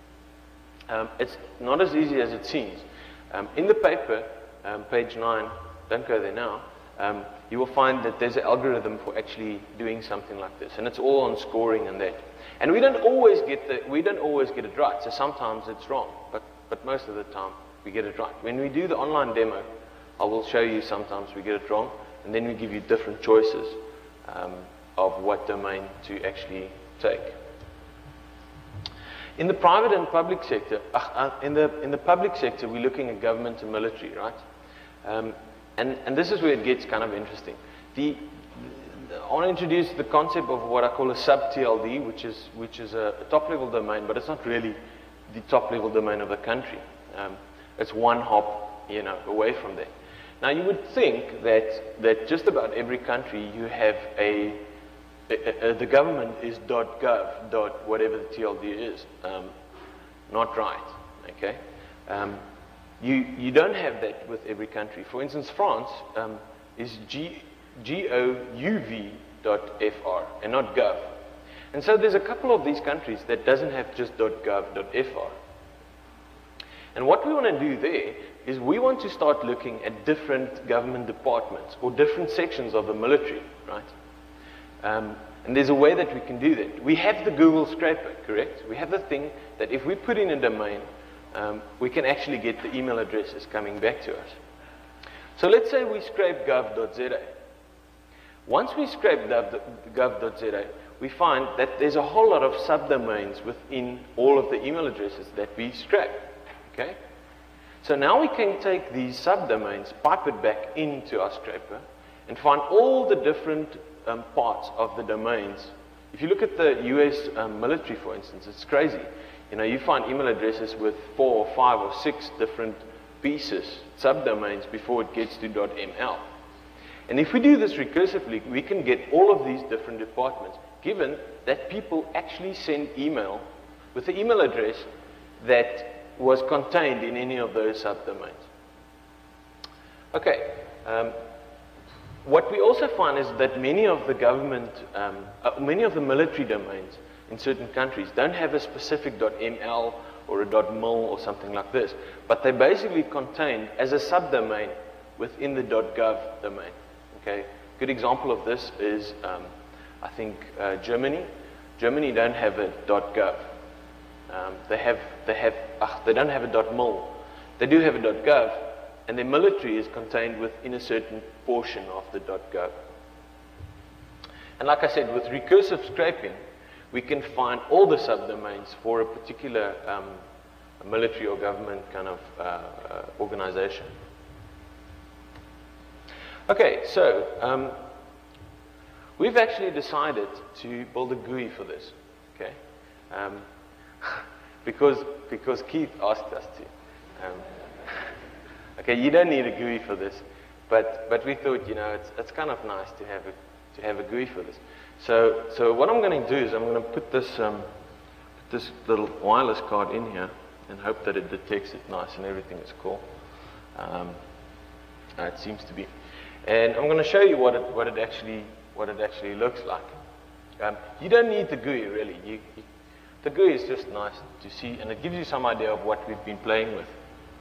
Um, it's not as easy as it seems. Um, in the paper, um, page nine, don't go there now, um, you will find that there's an algorithm for actually doing something like this. And it's all on scoring and that. And we don't always get the, we don't always get it right. So sometimes it's wrong, but, but most of the time we get it right. When we do the online demo, I will show you sometimes we get it wrong, and then we give you different choices um, of what domain to actually take. In the private and public sector, uh, uh, in the in the public sector, we're looking at government and military, right? Um, and and this is where it gets kind of interesting. The I want to introduce the concept of what I call a sub-T L D, which is which is a, a top-level domain, but it's not really the top-level domain of the country. Um, it's one hop, you know, away from there. Now, you would think that that just about every country you have a, a, a the government is .gov, dot whatever the T L D is. Um, not right. Okay. Um, you you don't have that with every country. For instance, France um, is G. gov dot F R and not gov. And so there's a couple of these countries that doesn't have just .gov dot F R. And what we want to do there is we want to start looking at different government departments or different sections of the military, right? Um, and there's a way that we can do that. We have the Google scraper, correct? We have the thing that if we put in a domain, um, we can actually get the email addresses coming back to us. So let's say we scrape gov dot Z A. Once we scrape gov dot Z A, we find that there's a whole lot of subdomains within all of the email addresses that we scrape. Okay? So now we can take these subdomains, pipe it back into our scraper, and find all the different um, parts of the domains. If you look at the U S um, military, for instance, it's crazy. You know, you find email addresses with four or five or six different pieces, subdomains, before it gets to .ml. And if we do this recursively, we can get all of these different departments, given that people actually send email with the email address that was contained in any of those subdomains. Okay. Um, what we also find is that many of the government, um, uh, many of the military domains in certain countries don't have a specific .ml or a .mil or something like this, but they're basically contained as a subdomain within the .gov domain. Okay, good example of this is, um, I think, uh, Germany. Germany don't have a .gov. Um, they have, they have, uh, they don't have a .mil. They do have a .gov, and their military is contained within a certain portion of the .gov. And like I said, with recursive scraping, we can find all the subdomains for a particular um, military or government kind of uh, uh, organization. Okay, so um, we've actually decided to build a G U I for this, okay? Um, because, because Keith asked us to. Um, okay, you don't need a G U I for this, but, but we thought, you know, it's, it's kind of nice to have a, to have a G U I for this. So, so what I'm going to do is I'm going to put this, um, put this little wireless card in here and hope that it detects it nice and everything is cool. Um, uh, it seems to be. And I'm going to show you what it, what it actually, what it actually looks like. Um, you don't need the G U I really. You, you, the G U I is just nice to see, and it gives you some idea of what we've been playing with.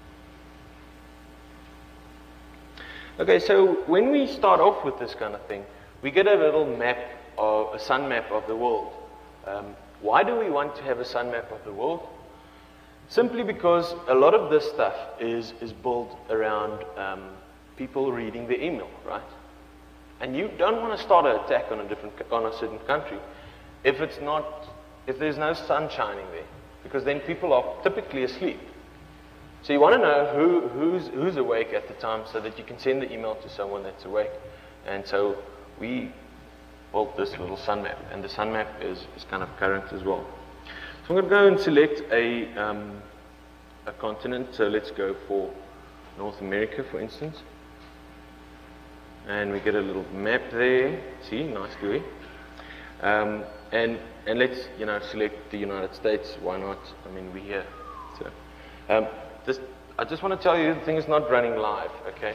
Okay, so when we start off with this kind of thing, we get a little map, of, a sun map of the world. Um, why do we want to have a sun map of the world? Simply because a lot of this stuff is, is built around um, people reading the email, right? And you don't want to start an attack on a different, on a certain country if it's not, if there's no sun shining there, because then people are typically asleep. So you want to know who, who's, who's awake at the time so that you can send the email to someone that's awake. And so we built this little sun map, and the sun map is, is kind of current as well. So I'm going to go and select a, um, a continent. So let's go for North America, for instance. And we get a little map there. See, nice G U I. Um, and, and let's, you know, select the United States. Why not? I mean, we're here. So, um, this, I just want to tell you the thing is not running live, okay?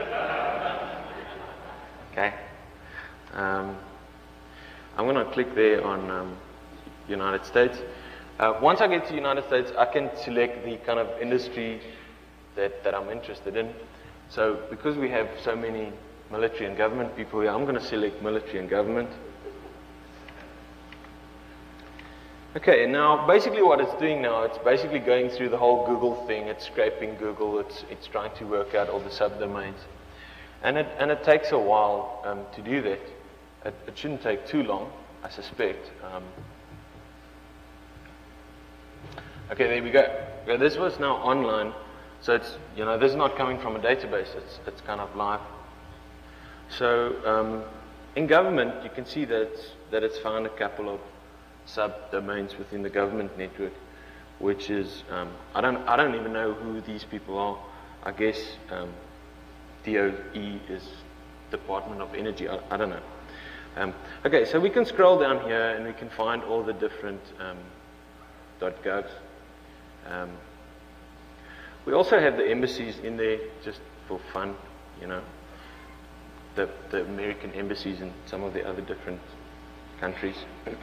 Okay. Um, I'm going to click there on um, United States. Uh, once I get to United States, I can select the kind of industry that, that I'm interested in. So because we have so many military and government people here, I'm going to select military and government. Okay, and now basically what it's doing now, it's basically going through the whole Google thing. It's scraping Google. It's, it's trying to work out all the subdomains. And it, and it takes a while um, to do that. It, it shouldn't take too long, I suspect. Um, okay, there we go. Okay, this was now online. So it's, you know, this is not coming from a database. It's, it's kind of live. So um, in government, you can see that it's, that it's found a couple of subdomains within the government network, which is, um, I don't, I don't even know who these people are. I guess um, D O E is Department of Energy. I, I don't know. Um, okay, so we can scroll down here and we can find all the different um, .govs. Um, we also have the embassies in there just for fun, you know, the, the American embassies in some of the other different countries.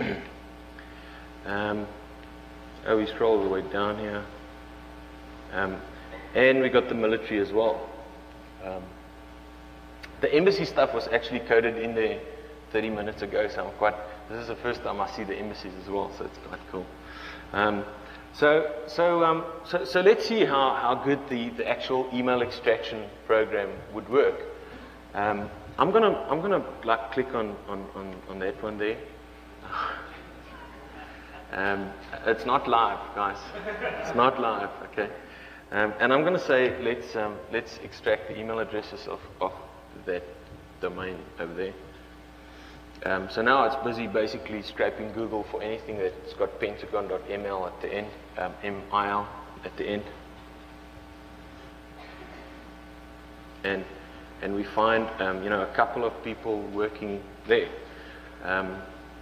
um, oh, we scroll all the way down here. Um, and we got the military as well. Um, the embassy stuff was actually coded in there thirty minutes ago, so I'm quite, this is the first time I see the embassies as well, so it's quite cool. Um, so, so, um, so, so let's see how, how good the, the actual email extraction program would work. Um, I'm gonna, I'm gonna like click on, on, on, on that one there. um, it's not live, guys. It's not live, okay. Um, and I'm gonna say let's, um, let's extract the email addresses of, of that domain over there. Um, so now it's busy basically scraping Google for anything that's got pentagon dot M L at the end, um, M I L at the end. And, and we find, um, you know, a couple of people working there. Um,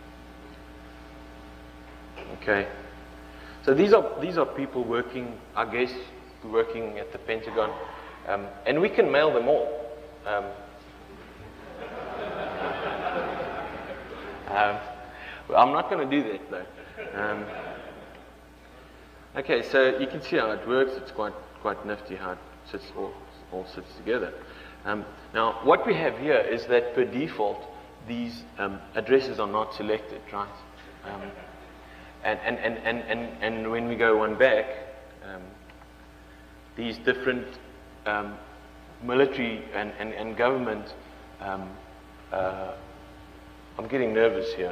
okay. So these are, these are people working, I guess, working at the Pentagon. Um, and we can mail them all. Um, Um, well, I'm not going to do that though. Um, okay, so you can see how it works. It's quite quite nifty how it sits all, all sits together. Um, now, what we have here is that per default, these um, addresses are not selected, right? Um, and, and, and, and, and, and when we go one back, um, these different um, military and, and, and government um, uh, I'm getting nervous here.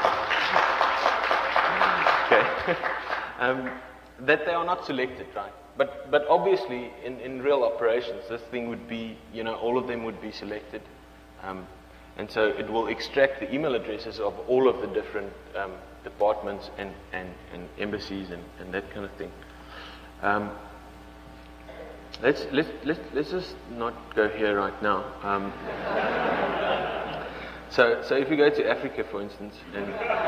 Okay. um, that they are not selected, right? but, but obviously, in, in real operations, this thing would be, you know, all of them would be selected. Um, and so it will extract the email addresses of all of the different um, departments and, and, and embassies and, and that kind of thing. Um, let's, let's, let's, let's just not go here right now. Um, so, so if we go to Africa, for instance, and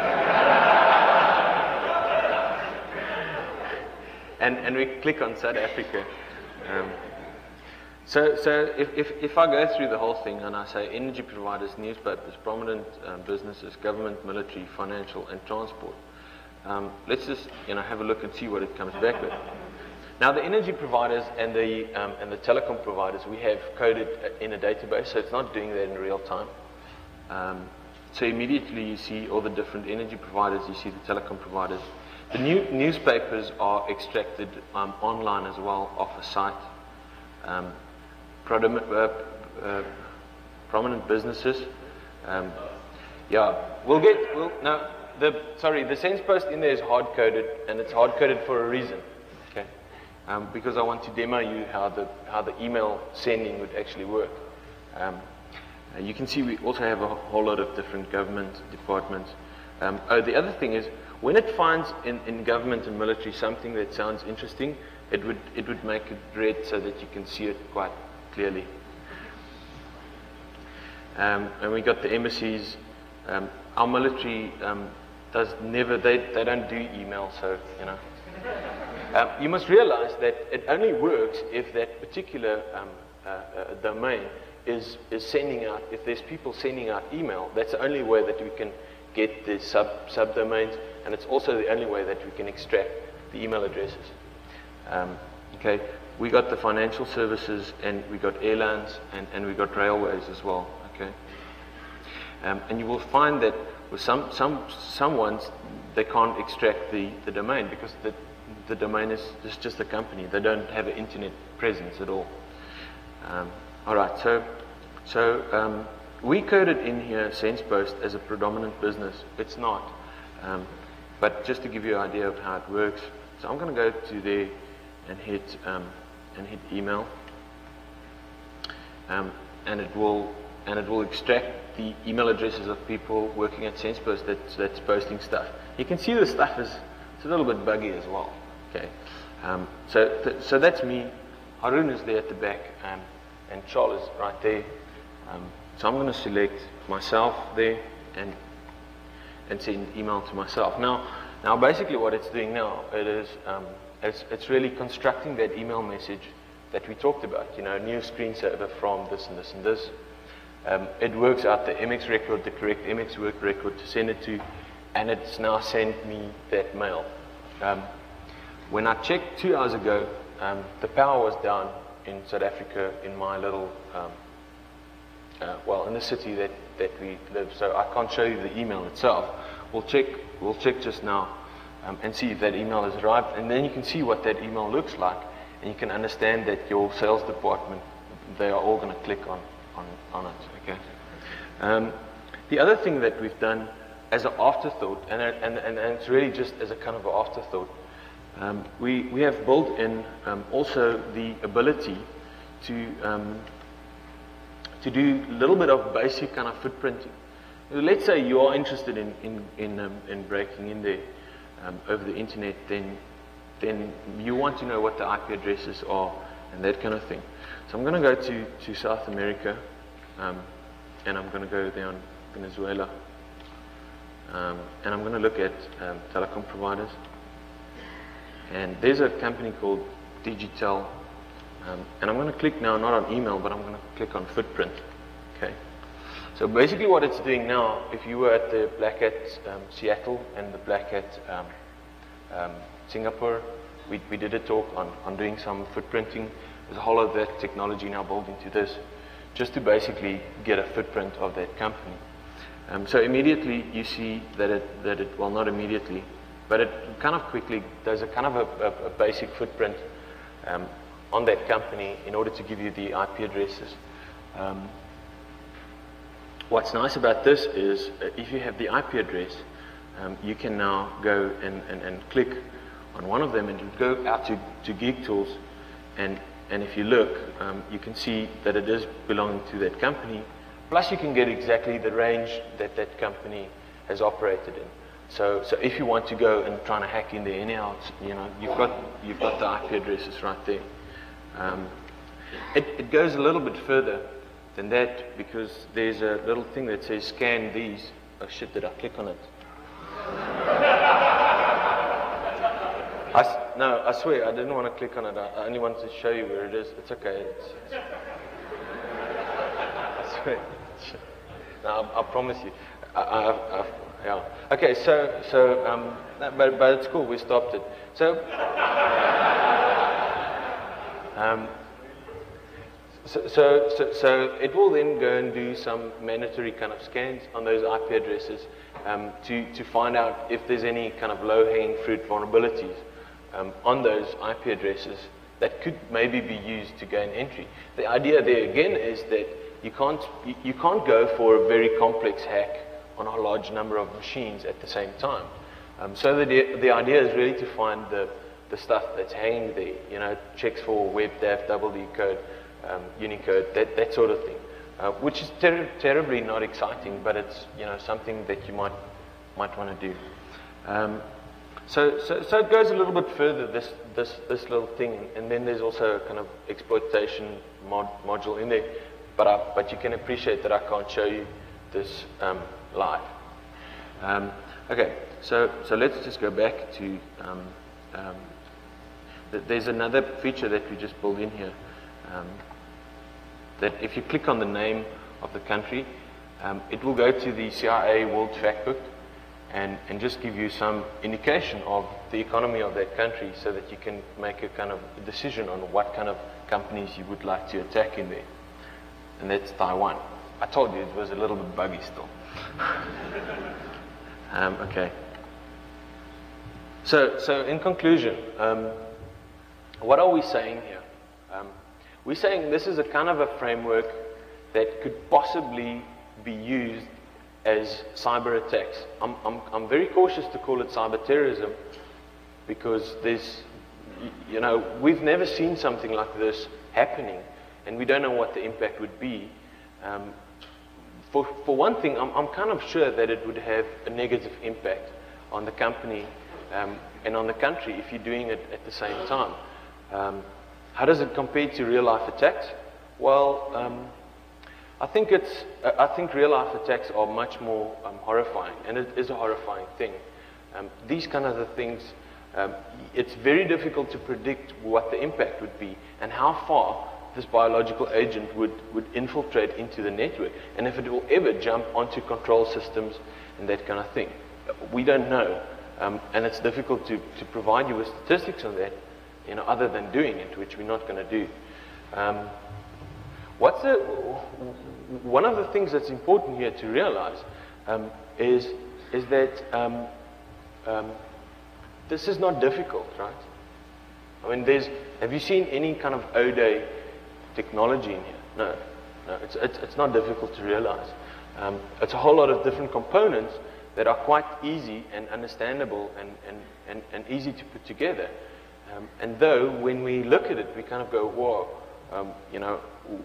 And, and we click on South Africa. Um, so so if, if, if I go through the whole thing and I say energy providers, newspapers, prominent um, businesses, government, military, financial, and transport, um, let's just you know have a look and see what it comes back with. Now the energy providers and the um, and the telecom providers we have coded in a database, so it's not doing that in real time. Um, so immediately you see all the different energy providers, you see the telecom providers. The new newspapers are extracted um, online as well off a site. Um, prodom- uh, uh, prominent businesses. Um, yeah, we'll get. We'll, no, the sorry, the Sense Post in there is hard coded, and it's hard coded for a reason. Okay, um, because I want to demo you how the how the email sending would actually work. Um, uh, you can see we also have a whole lot of different government departments. Um, oh, the other thing is, when it finds in, in government and military something that sounds interesting, it would it would make it red so that you can see it quite clearly. Um, and we got the embassies. Um, our military um, does never they they don't do email, so you know. Um, you must realize that it only works if that particular um, uh, uh, domain is is sending out. If there's people sending out email, that's the only way that we can get the sub subdomains, and it's also the only way that we can extract the email addresses. Um, okay, we got the financial services, and we got airlines, and, and we got railways as well. Okay, um, and you will find that with some some some ones they can't extract the, the domain because the the domain is just just a company. They don't have an internet presence at all. Um, all right, so so. Um, We coded in here Sense Post as a predominant business. It's not. Um, but just to give you an idea of how it works, so I'm going to go to there and hit um, and hit email, um, and it will and it will extract the email addresses of people working at Sense Post that's that's posting stuff. You can see the stuff is it's a little bit buggy as well. Okay, um, so th so that's me. Haroon is there at the back, um, and Charles is right there. Um, So I'm going to select myself there and and send email to myself. Now, now basically what it's doing now, it is um, it's, it's really constructing that email message that we talked about. You know, new screensaver from this and this and this. Um, it works out the M X record, the correct M X work record to send it to, and it's now sent me that mail. Um, when I checked two hours ago, um, the power was down in South Africa in my little um, Uh, well, in the city that, that we live, so I can't show you the email itself. We'll check, we'll check just now um, and see if that email has arrived, and then you can see what that email looks like, and you can understand that your sales department, they are all going to click on, on, on it, okay? Um, the other thing that we've done as an afterthought, and, and, and, and it's really just as a kind of an afterthought, um, we, we have built in um, also the ability to um, to do a little bit of basic kind of footprinting. Let's say you are interested in in in, um, in breaking in there um, over the internet, then then you want to know what the I P addresses are and that kind of thing. So I'm going to go to to South America, um, and I'm going to go there on Venezuela, um, and I'm going to look at um, telecom providers. And there's a company called Digitel. Um, and I'm going to click now, not on email, but I'm going to click on footprint. Okay. So basically what it's doing now, if you were at the Black Hat um, Seattle and the Black Hat um, um, Singapore, we, we did a talk on, on doing some footprinting. There's a whole lot of that technology now built into this, just to basically get a footprint of that company. Um, so immediately you see that it, that it, well, not immediately, but it kind of quickly does a kind of a, a, a basic footprint um, on that company in order to give you the I P addresses. Um, what's nice about this is uh, if you have the I P address, um, you can now go and, and, and click on one of them, and you go out to, to Geek Tools, and, and if you look, um, you can see that it is belonging to that company, plus you can get exactly the range that that company has operated in. So, so if you want to go and try to hack in there anyhow, you know, you've got, you've got the I P addresses right there. Um, it, it goes a little bit further than that, because there's a little thing that says scan these. Oh shit, did I click on it? I s no, I swear, I didn't want to click on it. I, I only wanted to show you where it is. It's okay. It's, it's, I swear. No, I, I promise you. I, I, I, yeah. Okay, so, so um, no, but, but it's cool, we stopped it. So, um, so, so, so, so it will then go and do some mandatory kind of scans on those I P addresses um, to, to find out if there's any kind of low-hanging fruit vulnerabilities um, on those I P addresses that could maybe be used to gain entry. The idea there again is that you can't, you, you can't go for a very complex hack on a large number of machines at the same time. Um, so the, the idea is really to find the, the stuff that's hanging there, you know, checks for WebDAV, double D code, um, Unicode, that, that sort of thing, uh, which is ter terribly not exciting, but it's, you know, something that you might, might want to do. Um, so, so, so it goes a little bit further, this, this, this little thing, and then there's also a kind of exploitation mod module in there, but, I, but you can appreciate that I can't show you this um, live. Um, okay, so, so let's just go back to, um, um, th there's another feature that we just built in here, um, that if you click on the name of the country, um, it will go to the C I A World Factbook and, and just give you some indication of the economy of that country so that you can make a kind of decision on what kind of companies you would like to attack in there. And that's Taiwan. I told you it was a little bit buggy still. um, okay. So, so in conclusion, um, what are we saying here? Um, we're saying this is a kind of a framework that could possibly be used as cyber attacks. I'm, I'm, I'm very cautious to call it cyber terrorism because there's, you know, we've never seen something like this happening, and we don't know what the impact would be. Um, For, for one thing, I'm, I'm kind of sure that it would have a negative impact on the company um, and on the country if you're doing it at the same time. Um, how does it compare to real-life attacks? Well, um, I think it's, I think real-life attacks are much more um, horrifying, and it is a horrifying thing. Um, these kind of the things, um, it's very difficult to predict what the impact would be and how far this biological agent would, would infiltrate into the network, and if it will ever jump onto control systems and that kind of thing. We don't know, um, and it's difficult to, to provide you with statistics on that, you know, other than doing it, which we're not going to do. Um, what's the, one of the things that's important here to realize um, is, is that um, um, this is not difficult, right? I mean, there's, have you seen any kind of O-Day technology in here? No, no, it's, it's, it's not difficult to realize. Um, it's a whole lot of different components that are quite easy and understandable and, and, and, and easy to put together. Um, and though, when we look at it, we kind of go, whoa, um, you know.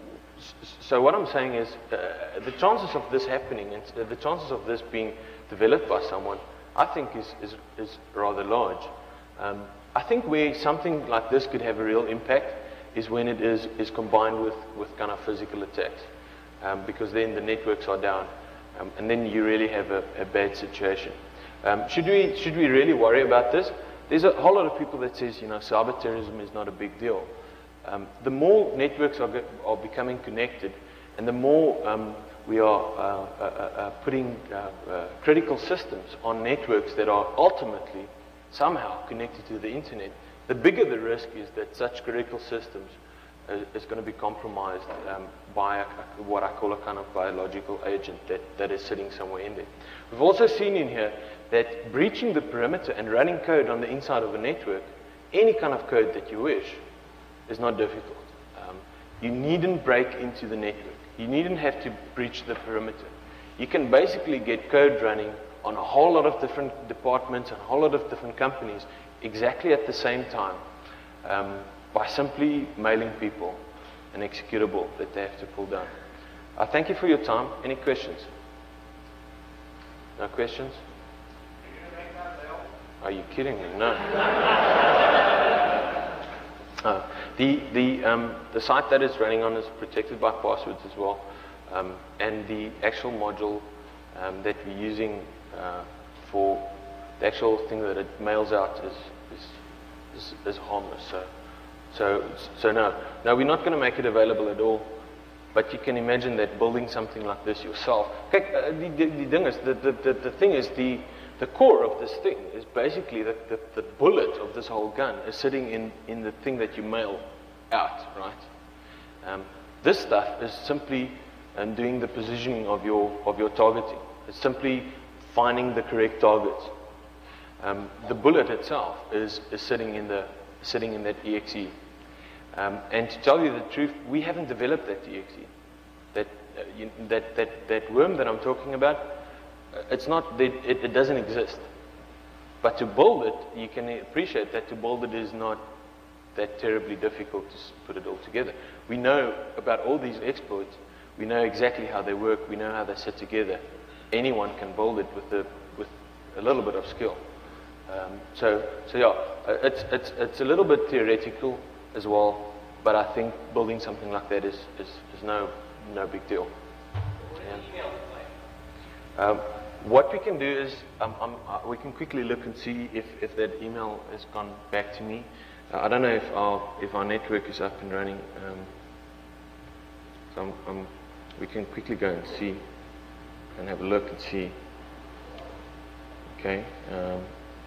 So what I'm saying is, uh, the chances of this happening, and the chances of this being developed by someone, I think is, is, is rather large. Um, I think where something like this could have a real impact is when it is, is combined with, with kind of physical attacks, um, because then the networks are down, um, and then you really have a, a bad situation. Um, should we, should we really worry about this? There's a whole lot of people that says, you know, cyber terrorism is not a big deal. Um, the more networks are, are becoming connected, and the more um, we are uh, uh, uh, putting uh, uh, critical systems on networks that are ultimately somehow connected to the internet, the bigger the risk is that such critical systems uh, is going to be compromised um, by a, what I call a kind of biological agent that, that is sitting somewhere in there. We've also seen in here that breaching the perimeter and running code on the inside of a network, any kind of code that you wish, is not difficult. Um, you needn't break into the network. You needn't have to breach the perimeter. You can basically get code running on a whole lot of different departments and a whole lot of different companies exactly at the same time um, by simply mailing people an executable that they have to pull down. I thank you for your time. Any questions? No questions? Are you kidding me? No. uh, the the um, the site that it's running on is protected by passwords as well, um, and the actual module um, that we're using uh, for the actual thing that it mails out is is is, is harmless. So so so no no we're not going to make it available at all. But you can imagine that building something like this yourself. Kijk, uh, the, the, the thing is, the, the, the, the thing is, the, the core of this thing is basically the, the, the bullet of this whole gun is sitting in, in the thing that you mail out, right? Um, this stuff is simply um, doing the positioning of your, of your targeting. It's simply finding the correct targets. Um, the bullet itself is, is sitting in the, sitting in that E X E. Um, and to tell you the truth, we haven't developed that E X E. That, uh, you, that, that, that worm that I'm talking about, uh, it's not, it, it doesn't exist. But to build it, you can appreciate that to build it is not that terribly difficult to put it all together. We know about all these exploits. We know exactly how they work. We know how they sit together. Anyone can build it with a, with a little bit of skill. Um, so, so yeah, it's, it's, it's a little bit theoretical as well, but I think building something like that is, is, is no, no big deal. Yeah. Um, what we can do is, um, um, uh, we can quickly look and see if, if that email has gone back to me. Uh, I don't know if our, if our network is up and running, um, so I'm, I'm, we can quickly go and see, and have a look and see. Okay. Um,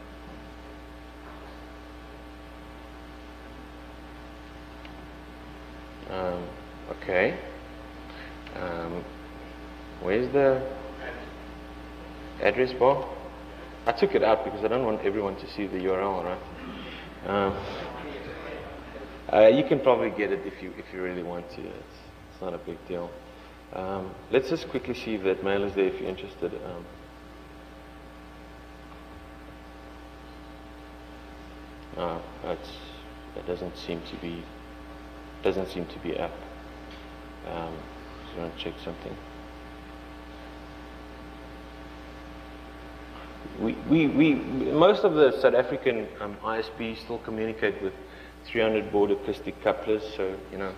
Um, okay. Um, where's the address bar? I took it out because I don't want everyone to see the U R L, right? Um, uh, you can probably get it if you if you really want to. It's, it's not a big deal. Um, let's just quickly see if that mail is there if you're interested. Um, oh, that's that doesn't seem to be. Doesn't seem to be up. Um, just want to check something. We, we, we, most of the South African um, I S Ps still communicate with three hundred baud acoustic couplers, so you know.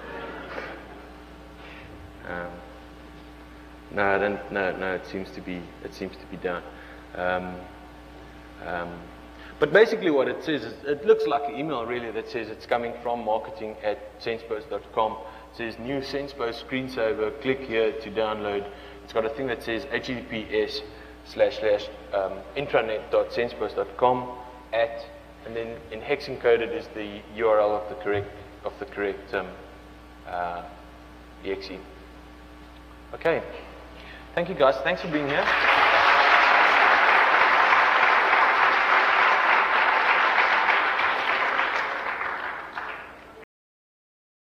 um, no, then, no, no. It seems to be, it seems to be down. Um, um, But basically what it says is, it looks like an email really that says it's coming from marketing at sensepost dot com. It says new SensePost screensaver, click here to download. It's got a thing that says H T T P S slash slash intranet dot sensepost dot com at, and then in hex encoded is the U R L of the correct, of the correct um, uh, E X E. Okay. Thank you guys. Thanks for being here.